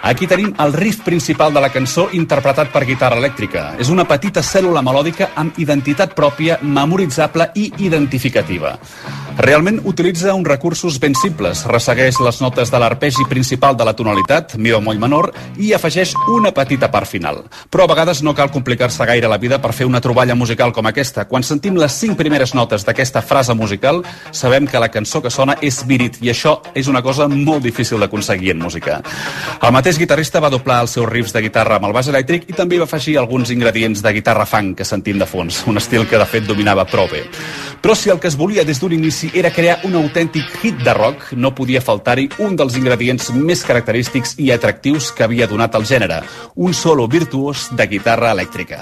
Aquí tenim el riff principal de la cançó interpretat per guitarra elèctrica. És una petita cèl·lula melòdica amb identitat pròpia, memoritzable i identificativa. Realment utilitza uns recursos ben simples. Ressegueix les notes de l'arpegi principal de la tonalitat, mi bemoll menor, i afegeix una petita part final. Però a vegades no cal complicar-se gaire la vida per fer una troballa musical com aquesta. Quan sentim les cinc primeres notes d'aquesta frase musical, sabem que la cançó que sona és Beat It, i això és una cosa molt difícil d'aconseguir en música. El mateix guitarrista va doblar els seus riffs de guitarra amb el baix elèctric i també va afegir alguns ingredients de guitarra funk que sentim de fons, un estil que de fet dominava prou bé. Però si el que es volia des d'un inici era crear un autèntic hit de rock, no podia faltar-hi un dels ingredients més característics i atractius que havia donat el gènere, un solo virtuós de guitarra elèctrica.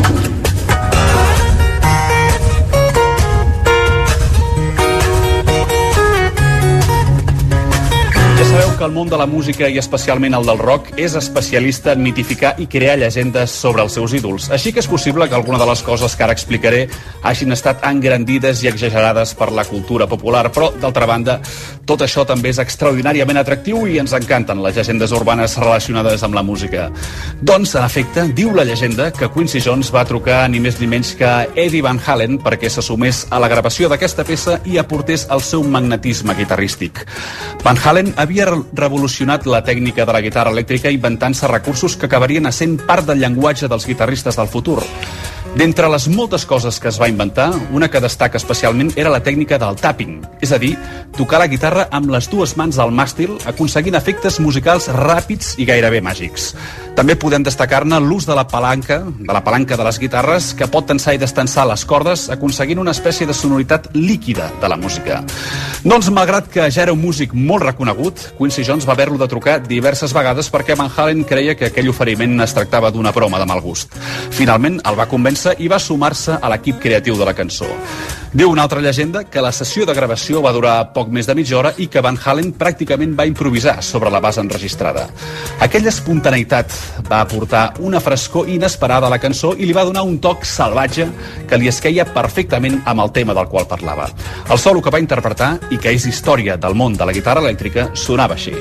Sabeu que el món de la música, i especialment el del rock, és especialista en mitificar i crear llegendes sobre els seus ídols. Així que és possible que alguna de les coses que ara explicaré hagin estat engrandides i exagerades per la cultura popular, però, d'altra banda, tot això també és extraordinàriament atractiu i ens encanten les llegendes urbanes relacionades amb la música. Doncs, en efecte, diu la llegenda que Quincy Jones va trucar ni més ni menys que Eddie Van Halen perquè s'assumés a la gravació d'aquesta peça i aportés el seu magnetisme guitarrístic. Van Halen havia revolucionat la tècnica de la guitarra elèctrica inventant-se recursos que acabarien essent part del llenguatge dels guitarristes del futur. D'entre les moltes coses que es va inventar, una que destaca especialment era la tècnica del tapping, és a dir, tocar la guitarra amb les dues mans al màstil, aconseguint efectes musicals ràpids i gairebé màgics. També podem destacar-ne l'ús de la palanca, de la palanca de les guitarres, que pot tensar i destensar les cordes, aconseguint una espècie de sonoritat líquida de la música. Doncs, malgrat que ja era un músic molt reconegut, Quincy Jones va haver-lo de trucar diverses vegades perquè Van Halen creia que aquell oferiment es tractava d'una broma de mal gust. Finalment, el va convèncer i va sumar-se a l'equip creatiu de la cançó. Diu una altra llegenda que la sessió de gravació va durar poc més de mitja hora i que Van Halen pràcticament va improvisar sobre la base enregistrada. Aquella espontaneïtat va aportar una frescor inesperada a la cançó i li va donar un toc salvatge que li esqueia perfectament amb el tema del qual parlava. El solo que va interpretar, i que és història del món de la guitarra elèctrica, sonava així.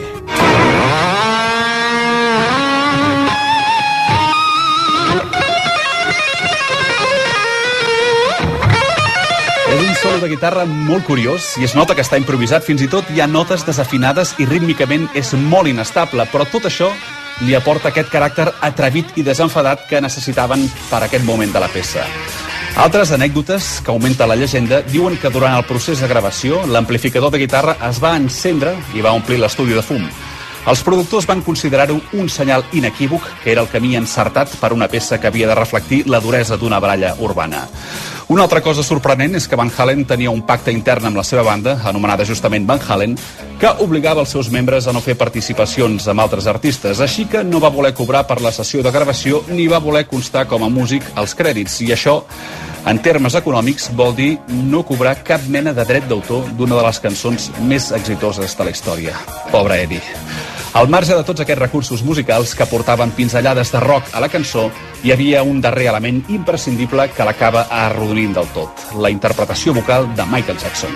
És un solo de guitarra molt curiós i es nota que està improvisat, fins i tot hi ha notes desafinades i rítmicament és molt inestable, però tot això li aporta aquest caràcter atrevit i desenfadat que necessitaven per aquest moment de la peça. Altres anècdotes que augmenta la llegenda diuen que durant el procés de gravació l'amplificador de guitarra es va encendre i va omplir l'estudi de fum. Els productors van considerar-ho un senyal inequívoc que era el camí encertat per una peça que havia de reflectir la duresa d'una baralla urbana. Una altra cosa sorprenent és que Van Halen tenia un pacte intern amb la seva banda, anomenada justament Van Halen, que obligava els seus membres a no fer participacions amb altres artistes, així que no va voler cobrar per la sessió de gravació ni va voler constar com a músic als crèdits, i això, en termes econòmics, vol dir no cobrar cap mena de dret d'autor d'una de les cançons més exitoses de la història. Pobre Eddie. Al marge de tots aquests recursos musicals que portaven pinzellades de rock a la cançó, hi havia un darrer element imprescindible que l'acaba arrodonint del tot, la interpretació vocal de Michael Jackson.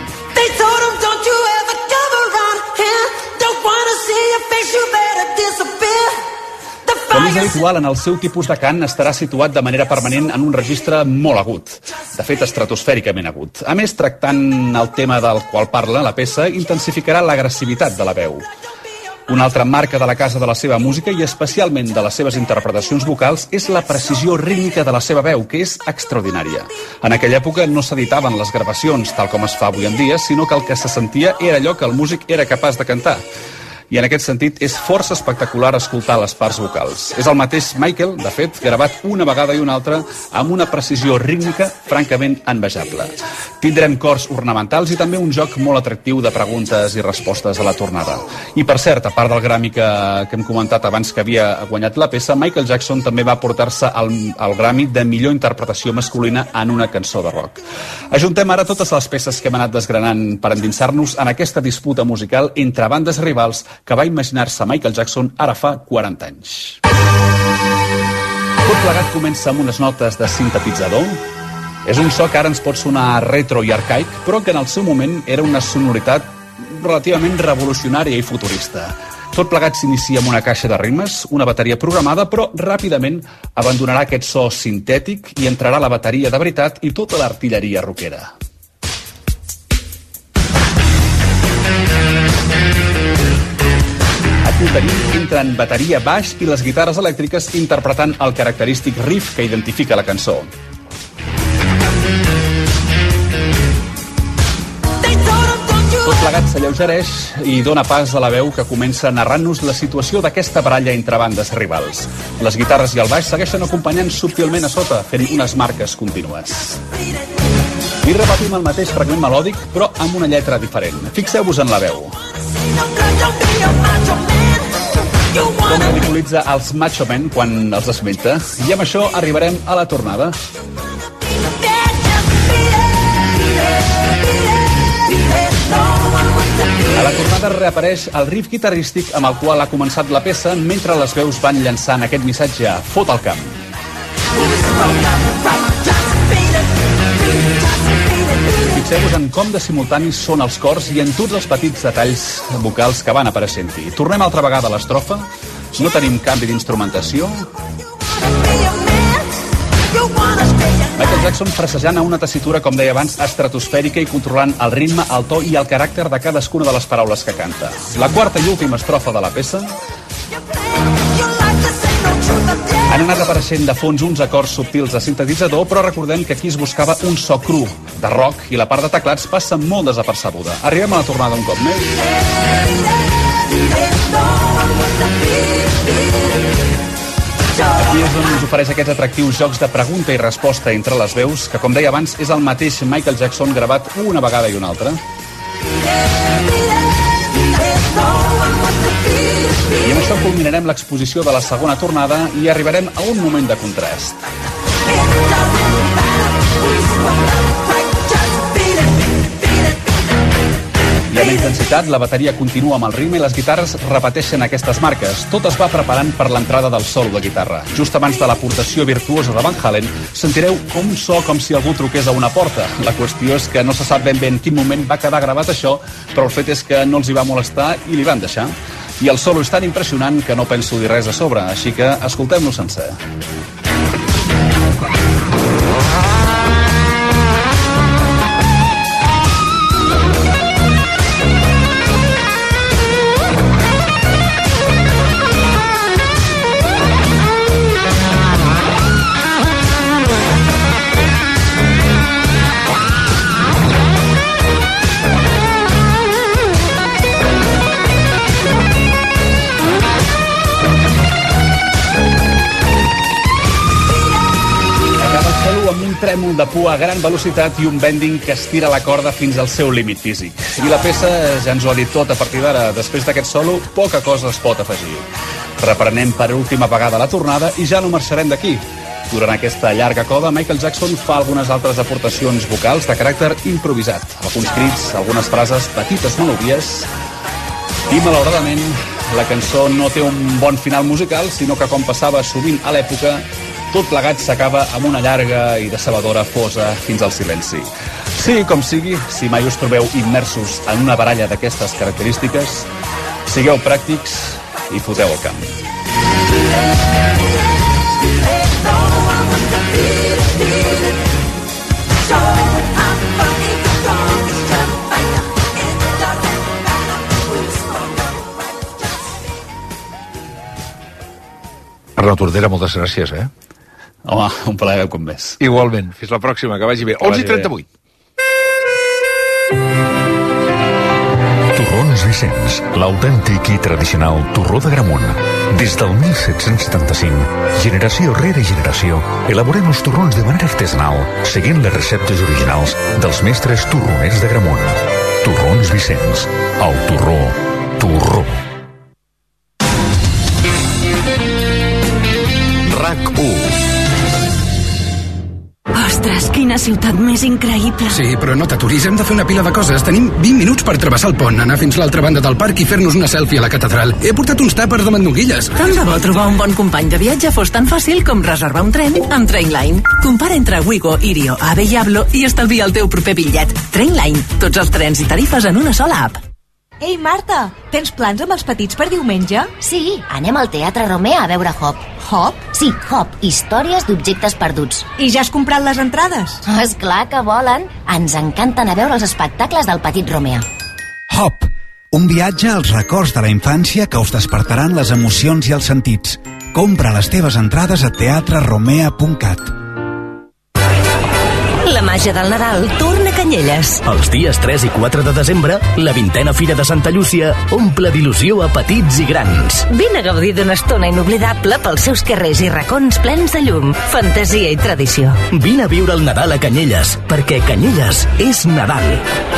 Com és habitual, en el seu tipus de cant estarà situat de manera permanent en un registre molt agut, de fet estratosfèricament agut. A més, tractant el tema del qual parla la peça, intensificarà l'agressivitat de la veu. Una altra marca de la casa de la seva música i especialment de les seves interpretacions vocals és la precisió rítmica de la seva veu, que és extraordinària. En aquella època no s'editaven les gravacions tal com es fa avui en dia, sinó que el que se sentia era allò que el músic era capaç de cantar. I en aquest sentit és força espectacular escoltar les parts vocals. És el mateix Michael, de fet, gravat una vegada i una altra amb una precisió rítmica francament envejable. Tindrem cors ornamentals i també un joc molt atractiu de preguntes i respostes a la tornada. I per cert, a part del Grammy que, que hem comentat abans que havia guanyat la peça, Michael Jackson també va portar-se al, al Grammy de millor interpretació masculina en una cançó de rock. Ajuntem ara totes les peces que hem anat desgranant per endinsar-nos en aquesta disputa musical entre bandes rivals que va imaginar-se Michael Jackson ara fa quaranta anys. Tot plegat comença amb unes notes de sintetitzador. És un so que ara ens pot sonar retro i arcaic, però que en el seu moment era una sonoritat relativament revolucionària i futurista. Tot plegat s'inicia amb una caixa de ritmes, una bateria programada, però ràpidament abandonarà aquest so sintètic i entrarà la bateria de veritat i tota l'artilleria rockera. Aquí ho tenim, entren bateria, baix i les guitarres elèctriques interpretant el característic riff que identifica la cançó. Tot plegat s'alleugereix i dona pas a la veu que comença narrant-nos la situació d'aquesta baralla entre bandes rivals. Les guitarres i el baix segueixen acompanyant subtilment a sota, fent unes marques contínues. I repetim el mateix fragment melòdic, però amb una lletra diferent. Fixeu-vos en la veu. Com ridiculitza els Macho Men quan els esmenta. I amb això arribarem a la tornada. A la tornada reapareix el riff guitarrístic amb el qual ha començat la peça mentre les veus van llançant aquest missatge: fot al camp. Fixeu-vos en com de simultanis són els cors i en tots els petits detalls vocals que van apareixent-hi. Tornem altra vegada a l'estrofa. No tenim canvi d'instrumentació. Michael Jackson frasejant a una tessitura, com deia abans, estratosfèrica i controlant el ritme, el to i el caràcter de cadascuna de les paraules que canta. La quarta i última estrofa de la peça han anat apareixent de fons uns acords subtils de sintetitzador, però recordem que aquí es buscava un so cru de rock i la part de teclats passa molt desapercebuda. Arribem a la tornada un cop més. Aquí és on ens ofereix aquests atractius jocs de pregunta i resposta entre les veus, que, com deia abans, és el mateix Michael Jackson gravat una vegada i una altra. I amb això culminarem l'exposició de la segona tornada i arribarem a un moment de contrast. I amb intensitat, la bateria continua amb el ritme i les guitarres repeteixen aquestes marques. Tot es va preparant per l'entrada del solo de guitarra. Just abans de l'aportació virtuosa de Van Halen, sentireu un so com si algú truqués a una porta. La qüestió és que no se sap ben bé en quin moment va quedar gravat això, però el fet és que no els hi va molestar i li van deixar. I el solo és tan impressionant que no penso dir res a sobre, així que escoltem-lo sencer. Amb un trèmol de pua a gran velocitat i un bending que estira la corda fins al seu límit físic. I la peça ja ens ho ha dit tot a partir d'ara. Després d'aquest solo, poca cosa es pot afegir. Reprenem per última vegada la tornada i ja no marxarem d'aquí. Durant aquesta llarga coda, Michael Jackson fa algunes altres aportacions vocals de caràcter improvisat. Alguns crits, algunes frases, petites melodies. I, malauradament, la cançó no té un bon final musical, sinó que, com passava sovint a l'època, tot plegat s'acaba amb una llarga i decebedora fosa fins al silenci. Sigui com sigui, si mai us trobeu immersos en una baralla d'aquestes característiques, sigueu pràctics i foteu el camp. Arnau Tordera, moltes gràcies, eh? Home, un plaer com més. Igualment. Fins la pròxima, que vagi bé. onze i trenta-vuit. Torrons Vicenç, l'autèntic i tradicional torró d'Agramunt. Des del mil set-cents setanta-cinc, generació rere generació, elaborem els torrons de manera artesanal, seguint les receptes originals dels mestres torroners d'Agramunt. Torrons Vicenç, el torró, torró. RAC u. Ostres, quina ciutat més increïble. Sí, però no t'aturis, hem de fer una pila de coses. Tenim vint minuts per travessar el pont, anar fins l'altra banda del parc i fer-nos una selfie a la catedral. He portat uns tàpers de mandonguilles. Tant de bo trobar un bon company de viatge fos tan fàcil com reservar un tren amb Trainline. Compara entre Wigo, Irio, Ave i Ablo i estalvia el teu proper bitllet. Trainline, tots els trens i tarifes en una sola app. Ei, Marta, tens plans amb els petits per diumenge? Sí, anem al Teatre Romea a veure Hop. Hop? Sí, Hop, històries d'objectes perduts. I ja has comprat les entrades? És clar que volen. Ens encanten a veure els espectacles del petit Romea. Hop, un viatge als records de la infància que us despertaran les emocions i els sentits. Compra les teves entrades a teatre romea punt cat. La màgia del Nadal torna a Canyelles. Els dies tres i quatre de desembre, la vintena Fira de Santa Llúcia omple d'il·lusió a petits i grans. Vine a gaudir d'una estona inoblidable pels seus carrers i racons plens de llum, fantasia i tradició. Vine a viure el Nadal a Canyelles, perquè Canyelles és Nadal.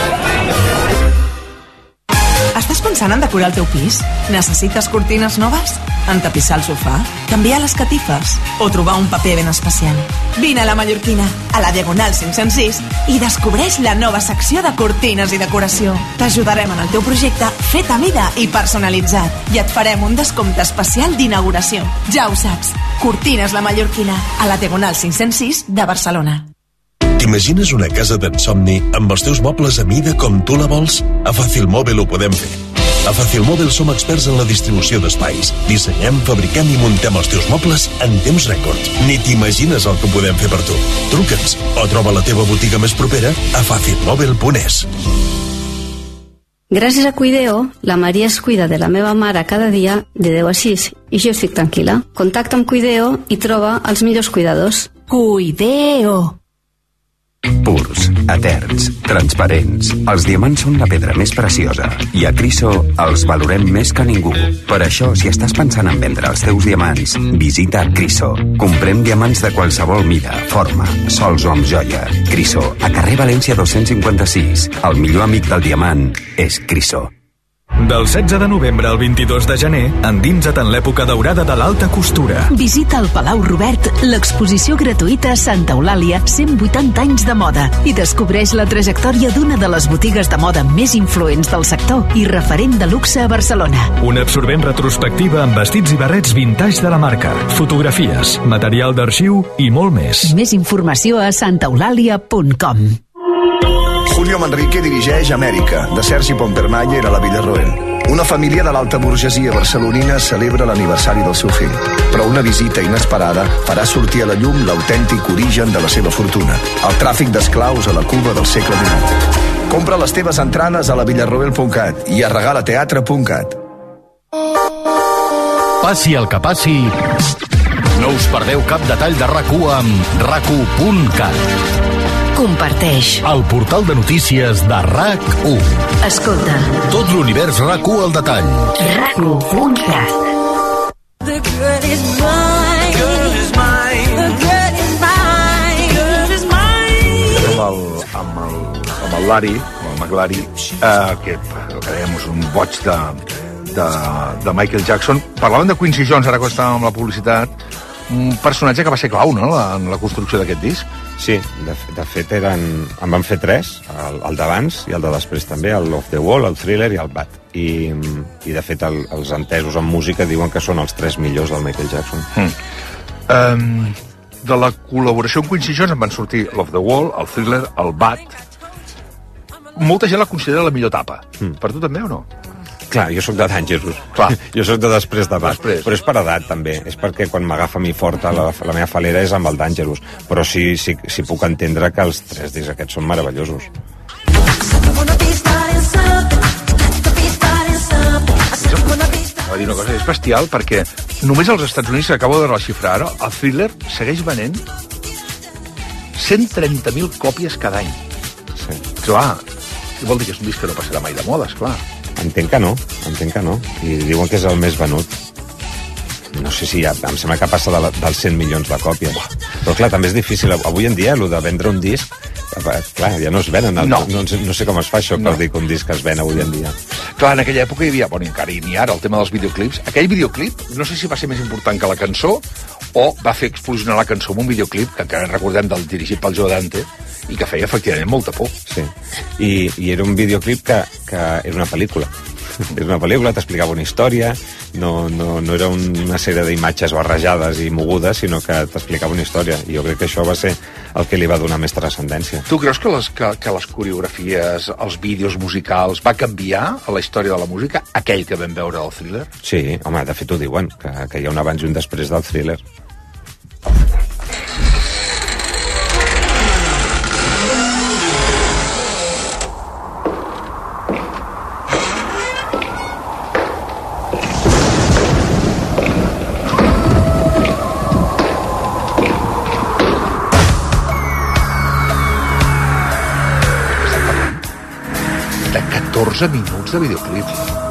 Estàs pensant en decorar el teu pis? Necessites cortines noves? Entapissar el sofà? Canviar les catifes? O trobar un paper ben especial? Vine a la Mallorquina, a la Diagonal cinc-cents sis, i descobreix la nova secció de cortines i decoració. T'ajudarem en el teu projecte fet a mida i personalitzat. I et farem un descompte especial d'inauguració. Ja ho saps, Cortines la Mallorquina, a la Diagonal cinc-cents sis de Barcelona. T'imagines una casa d'ensomni amb els teus mobles a mida com tu la vols? A Fàcil Mòbil ho podem fer. A Fàcil Mòbil som experts en la distribució d'espais. Dissenyem, fabriquem i muntem els teus mobles en temps rècord. Ni t'imagines el que podem fer per tu. Truca'ns o troba la teva botiga més propera a fàcil mòbil punt es. Gràcies a Cuideo, la Maria es cuida de la meva mare cada dia de deu a sis i jo estic tranquil·la. Contacta amb Cuideo i troba els millors cuidadors. Cuideo. Purs, eterns, transparents. Els diamants són la pedra més preciosa i a Criso els valorem més que ningú. Per això, si estàs pensant en vendre els teus diamants, visita Criso. Comprem diamants de qualsevol mida, forma, sols o amb joia. Criso, a carrer València dos-cents cinquanta-sis. El millor amic del diamant és Criso. Del setze de novembre al vint-i-dos de gener, endinsa't en l'època daurada de l'alta costura. Visita al Palau Robert l'exposició gratuïta Santa Eulàlia cent vuitanta anys de moda i descobreix la trajectòria d'una de les botigues de moda més influents del sector i referent de luxe a Barcelona. Una absorbent retrospectiva amb vestits i barrets vintage de la marca, fotografies, material d'arxiu i molt més. Més informació a santa eulàlia punt com. Julio Manrique dirigeix Amèrica, de Sergi Pompermayer a la Villarroel. Una família de l'alta burgesia barcelonina celebra l'aniversari del seu fill, però una visita inesperada farà sortir a la llum l'autèntic origen de la seva fortuna, el tràfic d'esclaus a la Cuba del segle dinou. Compra les teves entrades a la villarroel punt cat i a regalateatre punt cat. Passi el que passi, no us perdeu cap detall de RAC u amb rac u punt cat. Comparteix. El portal de notícies de RAC u. Escolta. Tot l'univers RAC u al detall. rac u punt cat. The good is mine. Good is mine. The good is mine. Good is mine. Amb el, amb el, amb el Larry, amb el McLary, eh, que el que dèiem és un boig de, de, de Michael Jackson. Parlàvem de Quincy Jones, ara que estàvem amb la publicitat, un personatge que va ser clau, no?, en la construcció d'aquest disc. Sí, de, de fet eren, en van fer tres, el, el d'abans i el de després també, el Off the Wall, el Thriller i el Bad. I, i de fet el, els entesos en música diuen que són els tres millors del Michael Jackson. Mm. Um, de la col·laboració amb Quincy Jones en van sortir l'Off the Wall, el Thriller, el Bad. Molta gent la considera la millor tapa. Mm. Per tu també o no? Clar, jo sóc de Dangerous. Clar. Jo sóc de després de Bad. Després. Però és per edat, també. És perquè quan m'agafa a mi forta la, la meva falera és amb el Dangerous. Però sí, sí, sí puc entendre que els tres discs aquests són meravellosos. Va dir una cosa, és bestial perquè només als Estats Units, que acabo de xifrar ara, el Thriller segueix venent cent trenta mil còpies cada any. Sí. Clar, vol dir que és un disc que no passarà mai de moda, esclar. Entenc que no, entenc que no. I diuen que és el més venut. No sé si ja, em sembla que passa de la, dels cent milions de còpies. Però clar, també és difícil. Avui en dia, el de vendre un disc, clar, ja no es venen. El, no. No, no sé com es fa això per no. dir que un disc es ven avui en dia. Clar, en aquella època hi havia, bueno, encara i ni ara, el tema dels videoclips. Aquell videoclip, no sé si va ser més important que la cançó o va fer explosionar la cançó amb un videoclip que encara recordem del dirigit pel Joe Dante i que feia efectivament molta por. Sí, i, i era un videoclip que, que era una pel·lícula. És una pel·lícula, t'explicava una història, no, no, no era una sèrie d'imatges barrejades i mogudes, sinó que t'explicava una història. I jo crec que això va ser el que li va donar més transcendència. Tu creus que les, que, que les coreografies, els vídeos musicals, va canviar a la història de la música aquell que vam veure al Thriller? Sí, home, de fet ho diuen, que, que hi ha un abans i un després del Thriller. catorze minuts de videoclip.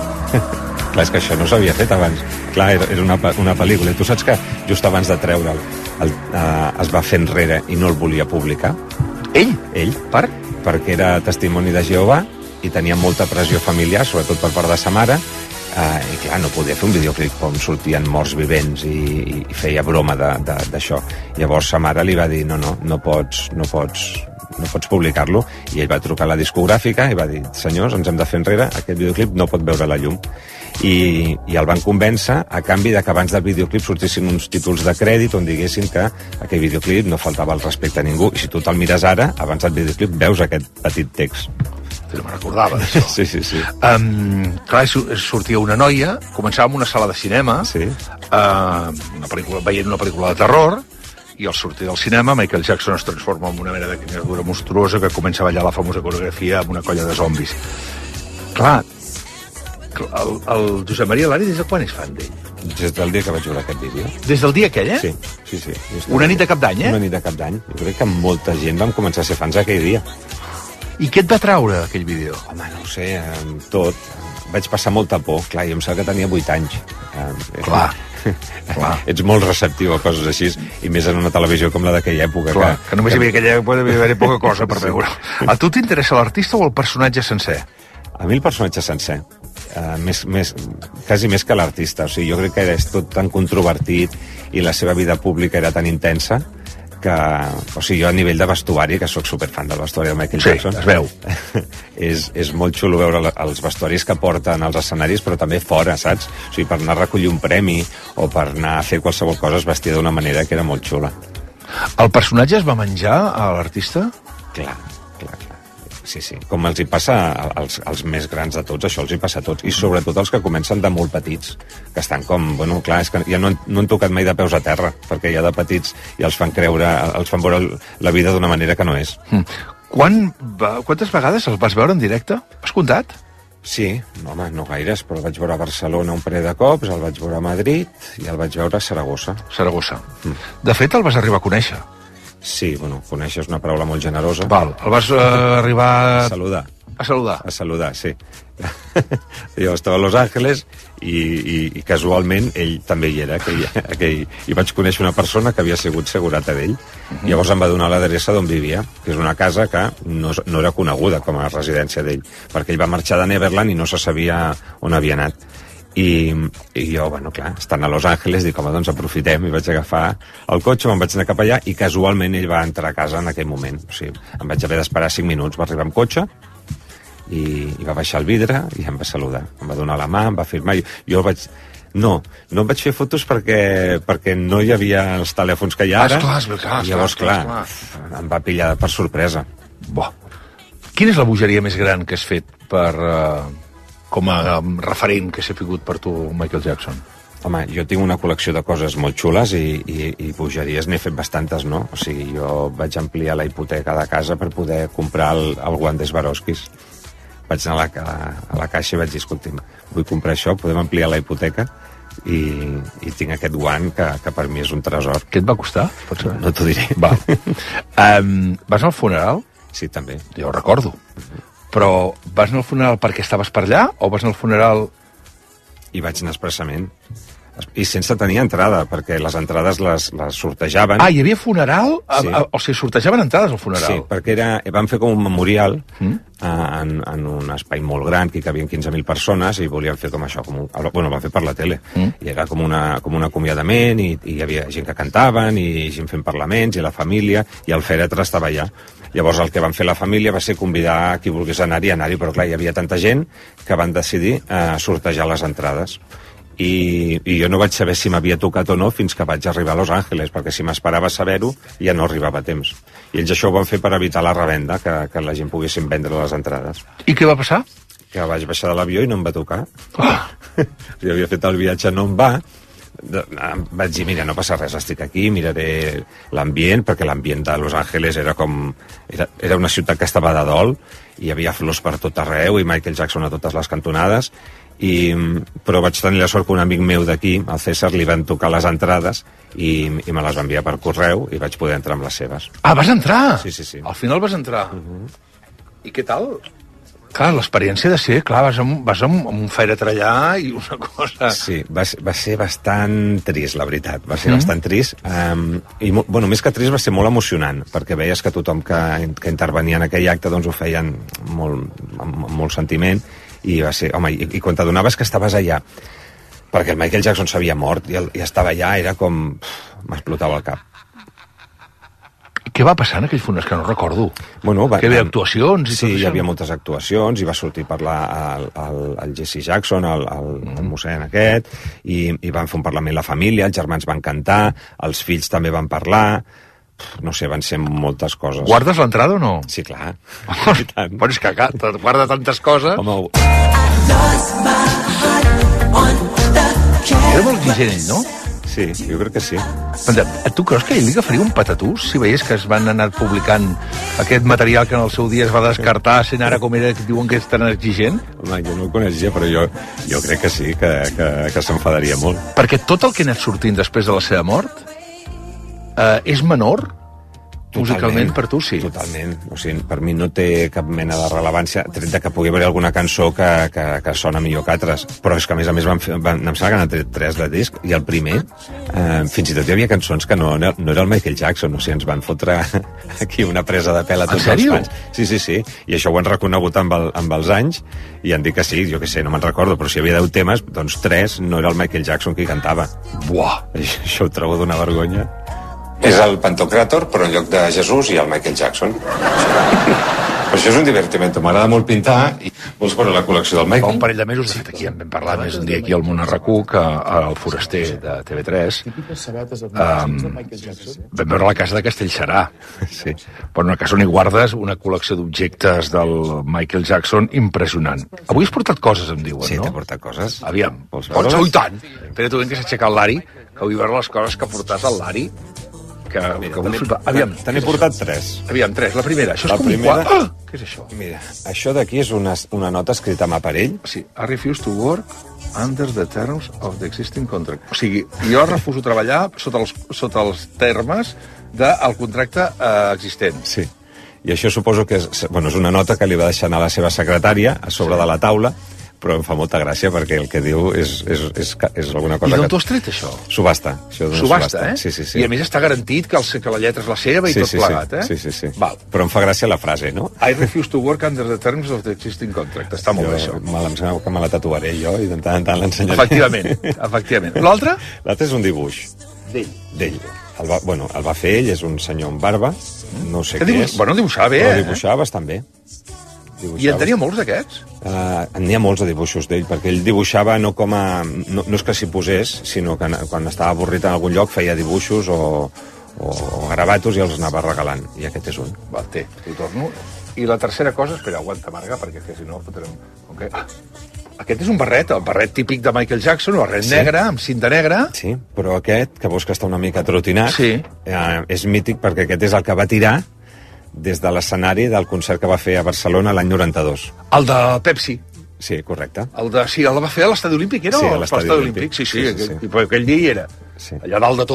Clar, és que això no s'havia fet abans. Clar, era, era una, una pel·lícula. I tu saps que just abans de treure'l el, uh, es va fer enrere i no el volia publicar? Ell? Ell. Per? Perquè era testimoni de Jehovà i tenia molta pressió familiar, sobretot per part de sa mare, uh, i clar, no podia fer un videoclip on sortien morts vivents i, i feia broma d'això. Llavors sa mare li va dir, no, no, no pots, no pots no pots publicar-lo, i ell va trucar a la discogràfica i va dir, senyors, ens hem de fer enrere, aquest videoclip no pot veure la llum. I, i el van convèncer a canvi de que abans del videoclip sortissin uns títols de crèdit on diguessin que aquell videoclip no faltava el respecte a ningú, i si tu te'l mires ara, abans del videoclip veus aquest petit text. No me recordava d'això. Sí, sí, sí. Um, clar, sortia una noia, començava en una sala de cinema, sí. uh, una pel·lícula, veient una pel·lícula de terror, i al sortir del cinema Michael Jackson es transforma en una mena de criatura monstruosa que comença a ballar la famosa coreografia amb una colla de zombis. Clar, el, el Josep Maria Lari des de quan és fan d'ell? Des del dia que vaig veure aquest vídeo. Des del dia aquell, eh? Sí, sí, sí. Una nit de cap d'any, eh? Una nit de cap d'any. Jo crec que molta gent vam començar a ser fans aquell dia. I què et va traure, aquell vídeo? Home, no ho sé, tot. Vaig passar molta por. Clar, jo em sembla que tenia vuit anys. Clar. Clar. Ets molt receptiu a coses així, i més en una televisió com la d'aquella època. Clar, que, que només que... hi havia aquella època, devia haver poca cosa per veure. A tu t'interessa l'artista o el personatge sencer? A mi el personatge sencer. Uh, més, més, quasi més que l'artista. O sigui, jo crec que és tot tan controvertit i la seva vida pública era tan intensa que, o sigui, jo a nivell de vestuari, que sóc superfan del vestuari de Michael sí, Jackson, es veu. és, és molt xulo veure els vestuaris que porten als escenaris, però també fora, saps? O sigui, per anar a recollir un premi o per anar a fer qualsevol cosa es vestia d'una manera que era molt xula. El personatge es va menjar a l'artista? Clar, clar, clar. Sí, sí. Com els hi passa als, als més grans de tots, això els hi passa a tots. I sobretot els que comencen de molt petits, que estan com, bueno, clar, és que ja no han, no han tocat mai de peus a terra, perquè ja de petits ja els fan creure, els fan veure la vida d'una manera que no és. Mm. Quan va, quantes vegades els vas veure en directe? Has comptat? Sí, no, home, no gaires, però el vaig veure a Barcelona un parell de cops, el vaig veure a Madrid i el vaig veure a Saragossa. Saragossa. Mm. De fet, el vas arribar a conèixer. Sí, bueno, conèixer és una paraula molt generosa. Val, el vas uh, arribar... A saludar. A saludar. A saludar, sí. Jo estava a Los Angeles i, i, i casualment ell també hi era, aquell, aquell, i vaig conèixer una persona que havia sigut segurata d'ell. Uh-huh. Llavors em va donar l'adreça d'on vivia, que és una casa que no, no era coneguda com a residència d'ell, perquè ell va marxar de Neverland i no se sabia on havia anat. I, i jo, bueno, clar, estant a Los Angeles, dic, home, doncs aprofitem, i vaig agafar el cotxe, me'n vaig anar cap allà, i casualment ell va entrar a casa en aquell moment. O sigui, em vaig haver d'esperar cinc minuts, va arribar amb cotxe, i, i va baixar el vidre, i em va saludar. Em va donar la mà, em va firmar, i jo el vaig... No, no em vaig fer fotos perquè, perquè no hi havia els telèfons que hi ha ara. Ah, esclar, esclar, i llavors, esclar, clar, esclar. em va pillar per sorpresa. Bo. Quina és la bogeria més gran que has fet per... Uh... com a um, referent que s'ha figut per tu, Michael Jackson? Home, jo tinc una col·lecció de coses molt xules i, i, i bogeries n'he fet bastantes, no? O sigui, jo vaig ampliar la hipoteca de casa per poder comprar el, el guant d'Swarovskis. Vaig anar a la, a la caixa i vaig dir, escolti'm, vull comprar això, podem ampliar la hipoteca? I, i tinc aquest guant que, que per mi és un tresor. Què et va costar? Pots saber? No t'ho diré. Va. um, vas al funeral? Sí, també. Jo ho recordo. Uh-huh. Però vas anar al funeral perquè estaves per allà o vas anar al funeral... Hi vaig anar expressament. I sense tenir entrada, perquè les entrades les, les sortejaven. Ah, hi havia funeral? Sí. A, a, o sigui, sortejaven entrades al funeral? Sí, perquè era, van fer com un memorial mm. en, en un espai molt gran, que hi cabien quinze mil persones, i volien fer com això, com un, bueno, van fer per la tele, mm. i era com, una, com un acomiadament, i, i hi havia gent que cantaven, i gent fent parlaments, i la família, i el fèretre estava allà. Llavors el que van fer la família va ser convidar qui volgués anar-hi, anar-hi, però clar, hi havia tanta gent que van decidir eh, sortejar les entrades. I, i jo no vaig saber si m'havia tocat o no fins que vaig arribar a Los Angeles, perquè si m'esperava saber-ho ja no arribava a temps. I ells això ho van fer per evitar la revenda, que, que la gent poguessin vendre les entrades. I què va passar? Que vaig baixar de l'avió i no em va tocar. Oh. Jo havia fet el viatge, no em va. Vaig dir, mira, no passa res, estic aquí, miraré l'ambient, perquè l'ambient de Los Angeles era com... Era, era una ciutat que estava de dol, i hi havia flors per tot arreu, i Michael Jackson a totes les cantonades, i, però vaig tenir la sort que un amic meu d'aquí, el César, li van tocar les entrades i, i me les va enviar per correu i vaig poder entrar amb les seves. Ah, vas entrar? Sí, sí, sí. Al final vas entrar. Uh-huh. I què tal? Clar, l'experiència de ser, clar, vas amb, vas amb, amb un fèretre allà i una cosa... Sí, va, va ser bastant trist, la veritat, va ser mm. bastant trist, um, i bueno, més que trist va ser molt emocionant, perquè veies que tothom que, que intervenia en aquell acte doncs ho feien molt, amb, amb molt sentiment, i va ser, home, i, i quan t'adonaves que estaves allà, perquè el Michael Jackson s'havia mort, i, el, i estava allà, era com... m'explotava el cap. Què va passar en aquell funeral? Que no recordo. Bueno, va, que hi havia actuacions i sí, tot això? Sí, hi havia moltes actuacions, i va sortir a parlar el, el, el Jesse Jackson, el, el, el mossèn aquest, i, i van fer un parlament la família, els germans van cantar, els fills també van parlar, no sé, van ser moltes coses. Guardes l'entrada o no? Sí, clar. Però és que guarda tantes coses. Home, era molt exigent ell, no? Sí, jo crec que sí. Tu creus que ell li agafaria un patatús si veiés que es van anar publicant aquest material que en el seu dia es va descartar, sent ara com era, que diuen que és tan exigent? Home, jo no el coneixia, però jo, jo crec que sí, que, que, que s'enfadaria molt. Perquè tot el que ha anat sortint després de la seva mort eh, és menor? Totalment, musicalment per tu, sí. Totalment. O sigui, per mi no té cap mena de rellevància, tret de que pugui haver alguna cançó que, que, que sona millor que altres. Però és que, a més a més, van fer, van, em sembla que n'han tret tres de disc, i el primer, eh, fins i tot hi havia cançons que no, no, no era el Michael Jackson, o sigui, ens van fotre aquí una presa de pèl a tots els fans. Sí, sí, sí. I això ho han reconegut amb, el, amb els anys, i han dit que sí, jo què sé, no me'n recordo, però si hi havia deu temes, doncs tres no era el Michael Jackson qui cantava. Buah! Això ho trobo d'una vergonya. És el Pantocràtor, però en lloc de Jesús hi ha el Michael Jackson. Però això és un divertimento. M'agrada molt pintar. I vols veure la col·lecció del Michael? Fa un parell de mesos, de fet, aquí en vam parlar més un dia aquí al Món R Q, que al Foraster de T V tres um, vam veure la casa de Castellserà. Sí. Però una casa on hi guardes una col·lecció d'objectes del Michael Jackson impressionant. Avui has portat coses, em diuen, sí, no? Sí, t'he portat coses. Aviam, pots veure? Oh, i tant! Espera, tu, que s'ha aixecat el Lari, que vull veure les coses que ha portat el Lari. Que, mira, que vull flipar. Aviam, te n'he portat tres. Aviam, tres. La primera, això la és com primera... un quadre. Ah! Què és això? Mira, això d'aquí és una, una nota escrita amb aparell. Sí, I refuse to work under the terms of the existing contract. O sigui, jo refuso treballar sota els, sota els termes del contracte eh, existent. Sí. I això suposo que és, bueno, és una nota que li va deixar a la seva secretària a sobre sí. de la taula, però em fa molta gràcia perquè el que diu és, és, és, és alguna cosa... I d'on que... t'ho has tret, això? Subhasta. Això subhasta, subhasta, eh? Sí, sí, sí. I a més està garantit que, el, que la lletra és la seva i sí, tot sí, plegat, sí. eh? Sí, sí, sí. Val. Però em fa gràcia la frase, no? I refuse to work under the terms of the existing contract. Està molt jo, bé, això. Me em sembla que me la tatuaré jo i de tant en tant l'ensenyaré. Efectivament, efectivament. L'altre? L'altre és un dibuix. D'ell. D'ell. El va, bueno, el va fer ell, és un senyor amb barba, no sé que què dibuix... és. Bueno, dibuixava bé, però eh? dibuixava bastant bé. Dibuixava. I en tenia molts d'aquests? Uh, N'hi ha molts de dibuixos d'ell, perquè ell dibuixava no com a... No, no és que s'hi posés, sinó que quan estava avorrit en algun lloc feia dibuixos o, o, o gravatos i els anava regalant. I aquest és un. Va, té, t'ho torno. I la tercera cosa, espera, aguanta, Marga, perquè que, si no fotrem... Okay. Ah, aquest és un barret, el barret típic de Michael Jackson, un barret sí. negre, amb cinta negra. Sí, però aquest, que veus que està una mica trotinat, sí. eh, és mític perquè aquest és el que va tirar des de l'escenari del concert que va fer a Barcelona l'any noranta-dos. El de Pepsi. Sí, correcte. El de, sí, el va fer a l'Estadi Olímpic, era? Sí, a l'Estadi Olímpic. Sí, sí, sí, sí, sí, sí. I aquell dia hi era. Sí. Allà dalt de tot.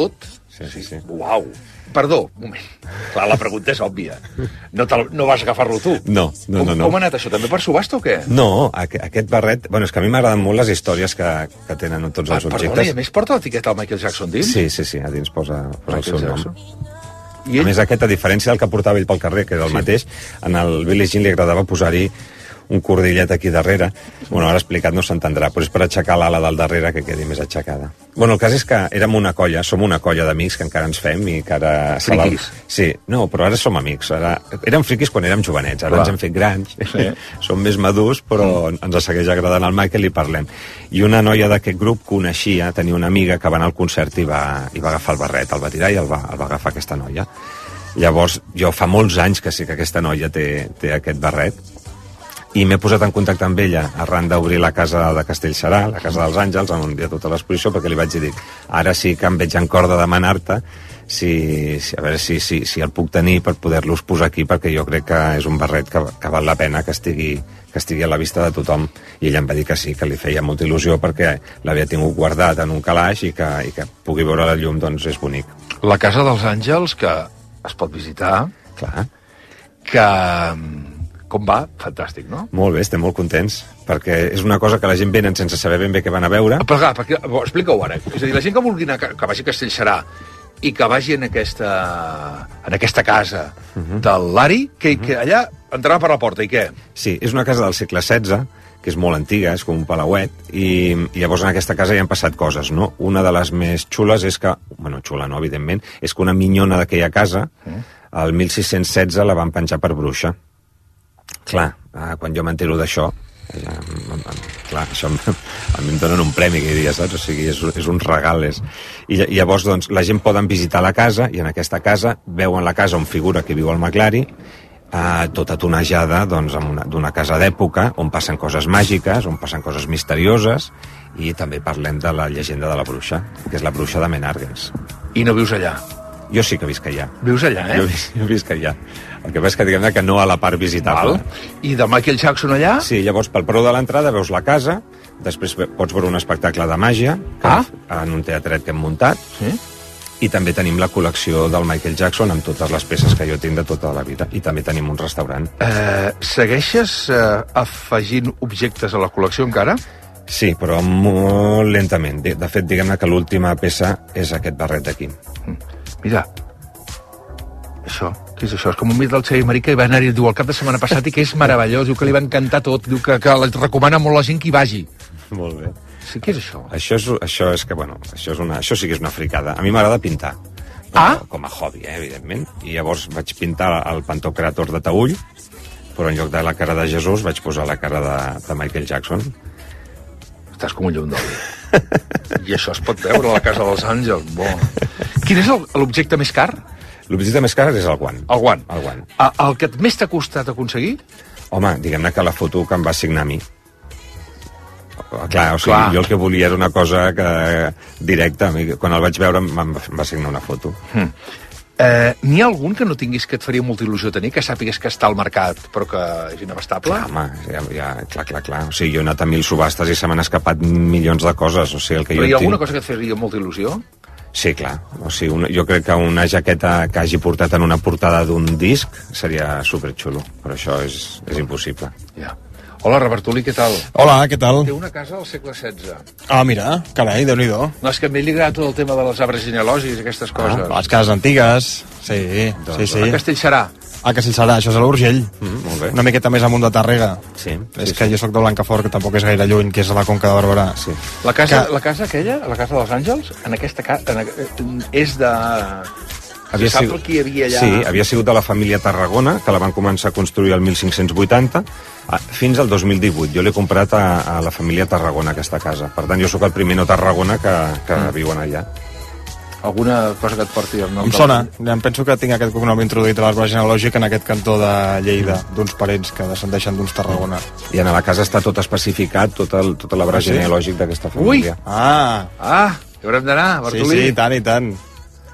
Sí, sí, sí. Uau. Perdó, un moment. Clar, la pregunta és òbvia. No, no vas agafar-lo tu? No, no, no. Com, no. com ha anat això? També per subhasta o què? No, aquest barret... Bueno, és que a mi m'agraden molt les històries que, que tenen tots els ah, objectes. Perdona, i a més porta l'etiqueta al Michael Jackson dins? Sí, sí, sí, a dins posa, posa el seu Jackson. nom. I ell... A més, aquest, a diferència del que portava ell pel carrer, que era el sí. mateix, en el Billie Jean li agradava posar-hi un cordillet aquí darrere. Bueno, ara explicat no s'entendrà, però és per aixecar l'ala del darrere que quedi més aixecada. Bueno, el cas és que érem una colla, som una colla d'amics que encara ens fem i que ara... Friquis. Sí, no, però ara som amics. Ara... Érem friquis quan érem jovenets, ara Clar. ens hem fet grans, sí. som més madurs, però mm. ens segueix agradant el Michael i parlem. I una noia d'aquest grup coneixia, tenia una amiga que va anar al concert i va, i va agafar el barret, el va tirar i el va, el va agafar aquesta noia. Llavors, jo fa molts anys que sí que aquesta noia té, té aquest barret, i m'he posat en contacte amb ella arran d'obrir la casa de Castellserà, la casa dels Àngels, on hi ha tota l'exposició, perquè li vaig dir, ara sí que em veig en cor de demanar-te si, si, a veure si, si, si el puc tenir per poder-los posar aquí, perquè jo crec que és un barret que, que val la pena que estigui, que estigui a la vista de tothom. I ella em va dir que sí, que li feia molta il·lusió perquè l'havia tingut guardat en un calaix i que, i que pugui veure la llum, doncs és bonic. La casa dels Àngels, que es pot visitar, clar, que... Com va? Fantàstic, no? Molt bé, estem molt contents, perquè és una cosa que la gent venen sense saber ben bé què van a veure. Però clar, perquè, explica-ho ara. És a dir, la gent que vulgui anar, que vagi a Castellserà i que vagi en aquesta, en aquesta casa uh -huh. del Lari, que, uh -huh. que allà entrarà per la porta, i què? Sí, és una casa del segle setze, que és molt antiga, és com un palauet, i, i llavors en aquesta casa hi han passat coses, no? Una de les més xules és que, bueno, xula no, evidentment, és que una minyona d'aquella casa, el uh -huh. mil sis-cents setze la van penjar per bruixa. Clar, quan jo m'entero d'això, clar, això a mi em donen un premi aquell dia, saps? O sigui, és, és un regal. És... I, I llavors, doncs, la gent poden visitar la casa, i en aquesta casa veuen la casa on figura que viu el McLaren, eh, tota tonejada doncs, d'una casa d'època, on passen coses màgiques, on passen coses misterioses, i també parlem de la llegenda de la bruixa, que és la bruixa de Menàrguens. I no vius allà? Jo sí que visc allà. Vius allà, eh? Jo, jo visc allà. El que passa és que diguem que no a la part visitable. Val. I de Michael Jackson allà? Sí, llavors pel preu de l'entrada veus la casa, després pots veure un espectacle de màgia, que ah. en un teatret que hem muntat, sí. I també tenim la col·lecció del Michael Jackson amb totes les peces que jo tinc de tota la vida. I també tenim un restaurant. Eh, segueixes eh, afegint objectes a la col·lecció encara? Sí, però molt lentament. De, de fet, diguem-ne que l'última peça és aquest barret d'aquí. Mira, això, què és això? És com un mit del Xavier Marí que va anar-hi, diu, el cap de setmana passat i que és meravellós, diu que li va encantar tot, diu que, que recomana molt la gent que hi vagi. Molt bé. Sí, què és això? Això és, això és que, bueno, això, és una, això sí que és una fricada. A mi m'agrada pintar. Ah? Com a hobby, eh, evidentment. I llavors vaig pintar el Pantocràtor de Taüll, però en lloc de la cara de Jesús vaig posar la cara de, de Michael Jackson. Estàs com un llum d'oli. I això es pot veure a la casa dels Àngels. Bo. Quin és l'objecte més car? L'objecte més car és el guant. El guant. El guant. A, el que més t'ha costat aconseguir? Home, diguem-ne que la foto que em va signar a mi. Clar, o sigui, Clar. jo el que volia era una cosa que, directa. Quan el vaig veure em va signar una foto. Hmm. Eh, N'hi ha algun que no tinguis que et faria molta il·lusió tenir, que sàpigues que està al mercat però que és inabastable? Clar, home, ja, ja, clar, clar, clar. O sigui, jo he anat a mil subhastes i se m'han escapat milions de coses. O sigui, el que però jo hi ha alguna tinc... cosa que et faria molta il·lusió? Sí, clar. O sigui, una, jo crec que una jaqueta que hagi portat en una portada d'un disc seria superxulo, però això és, és impossible. Ja. Hola, Robertuli, què tal? Hola, què tal? Té una casa al segle setze. Ah, mira, carai, Déu-n'hi-do. No, és que a mi li agrada tot el tema de les arbres genealògics i aquestes coses. Ah, les cases antigues, sí, doncs, sí, sí. A Castellserà. A Castellserà, això és a l'Urgell. Mm, molt bé. Una miqueta més amunt de Tàrrega. Sí. És sí, que sí. jo sóc de Blancafort, que tampoc és gaire lluny, que és a la Conca de Barberà. Sí. La casa, que... la casa aquella, la casa dels Àngels, en aquesta casa, en, és de... Havia Sap sigut... qui hi havia allà? Sí, havia sigut de la família Tarragona, que la van començar a construir el mil cinc-cents vuitanta, fins al dos mil divuit. Jo l'he comprat a, a la família Tarragona, aquesta casa. Per tant, jo sóc el primer no Tarragona que, que mm. viuen allà. Alguna cosa que et porti el nom? Em sona. Em penso que tinc aquest cognom introduït a l'arbre genealògic en aquest cantó de Lleida, mm. d'uns parents que descendeixen d'uns Tarragona. I en la casa està tot especificat, tot, el, tot l'arbre Ah, sí? genealògic d'aquesta família. Ui! Ah! Ah, hi haurem d'anar, Bartolí. Sí, sí, i tant, i tant.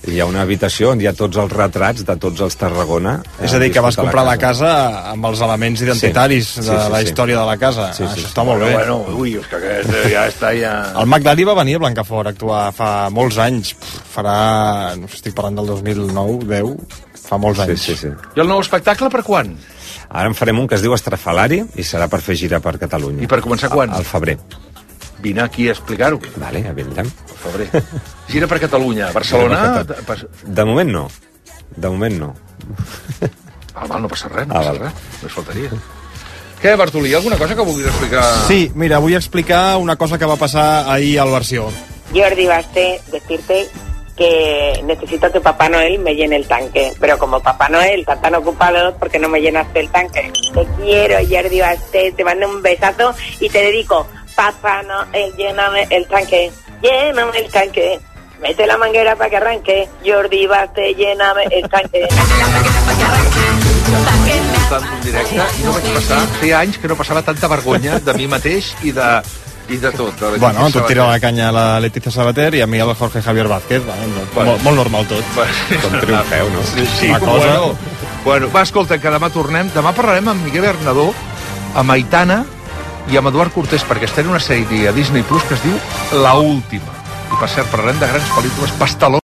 hi ha una habitació on hi ha tots els retrats de tots els Tarragona. És a dir, que vas comprar la casa amb els elements identitaris sí, sí, de sí, la sí. història de la casa. Sí, sí, Això sí. està molt bé. Bueno, ui, és que aquest ja està ja... El Magdalí va venir a Blancafort a actuar fa molts anys. Farà, no sé, estic parlant del dos mil nou, deu, fa molts anys. Sí, sí, sí. I el nou espectacle per quan? Ara en farem un que es diu Estrafalari i serà per fer gira per Catalunya. I per començar quan? Al febrer. Vine aquí a explicar-ho. Vale, ja vindrem. Al febrer. Gira per Catalunya. Barcelona... De moment no. De moment no. Ah, val, no passa res, no Ah, passa val. res. Només faltaria. Què, Bartolí, alguna cosa que vulguis explicar? Sí, mira, vull explicar una cosa que va passar ahir al Versió. Jordi Basté, decirte que necesito que Papá Noel me llene el tanque, pero como Papá Noel está tan ocupado, porque no me llenaste el tanque. Te quiero, Jordi Basté, te mando un besazo y te dedico, Papá Noel, lléname el tanque, lléname el tanque, mete la manguera para que arranque, Jordi Basté, lléname el tanque. Tant un directe i no vaig passar, feia anys que no passava tanta vergonya de mi mateix i de, i de tot. De Bueno, tu tira la canya a la Leticia Sabater i a mi el Jorge Javier Vázquez. Bueno, Bueno. molt, molt normal tot. Com triomfeu, no? Sí, sí, Una cosa... bueno, bueno, va, escolta, que demà tornem. Demà parlarem amb Miguel Bernadó, amb Aitana i amb Eduard Cortés, perquè estarà en una sèrie a Disney Plus que es diu La Última. I per cert, parlarem de grans pel·lícules, Pasteló.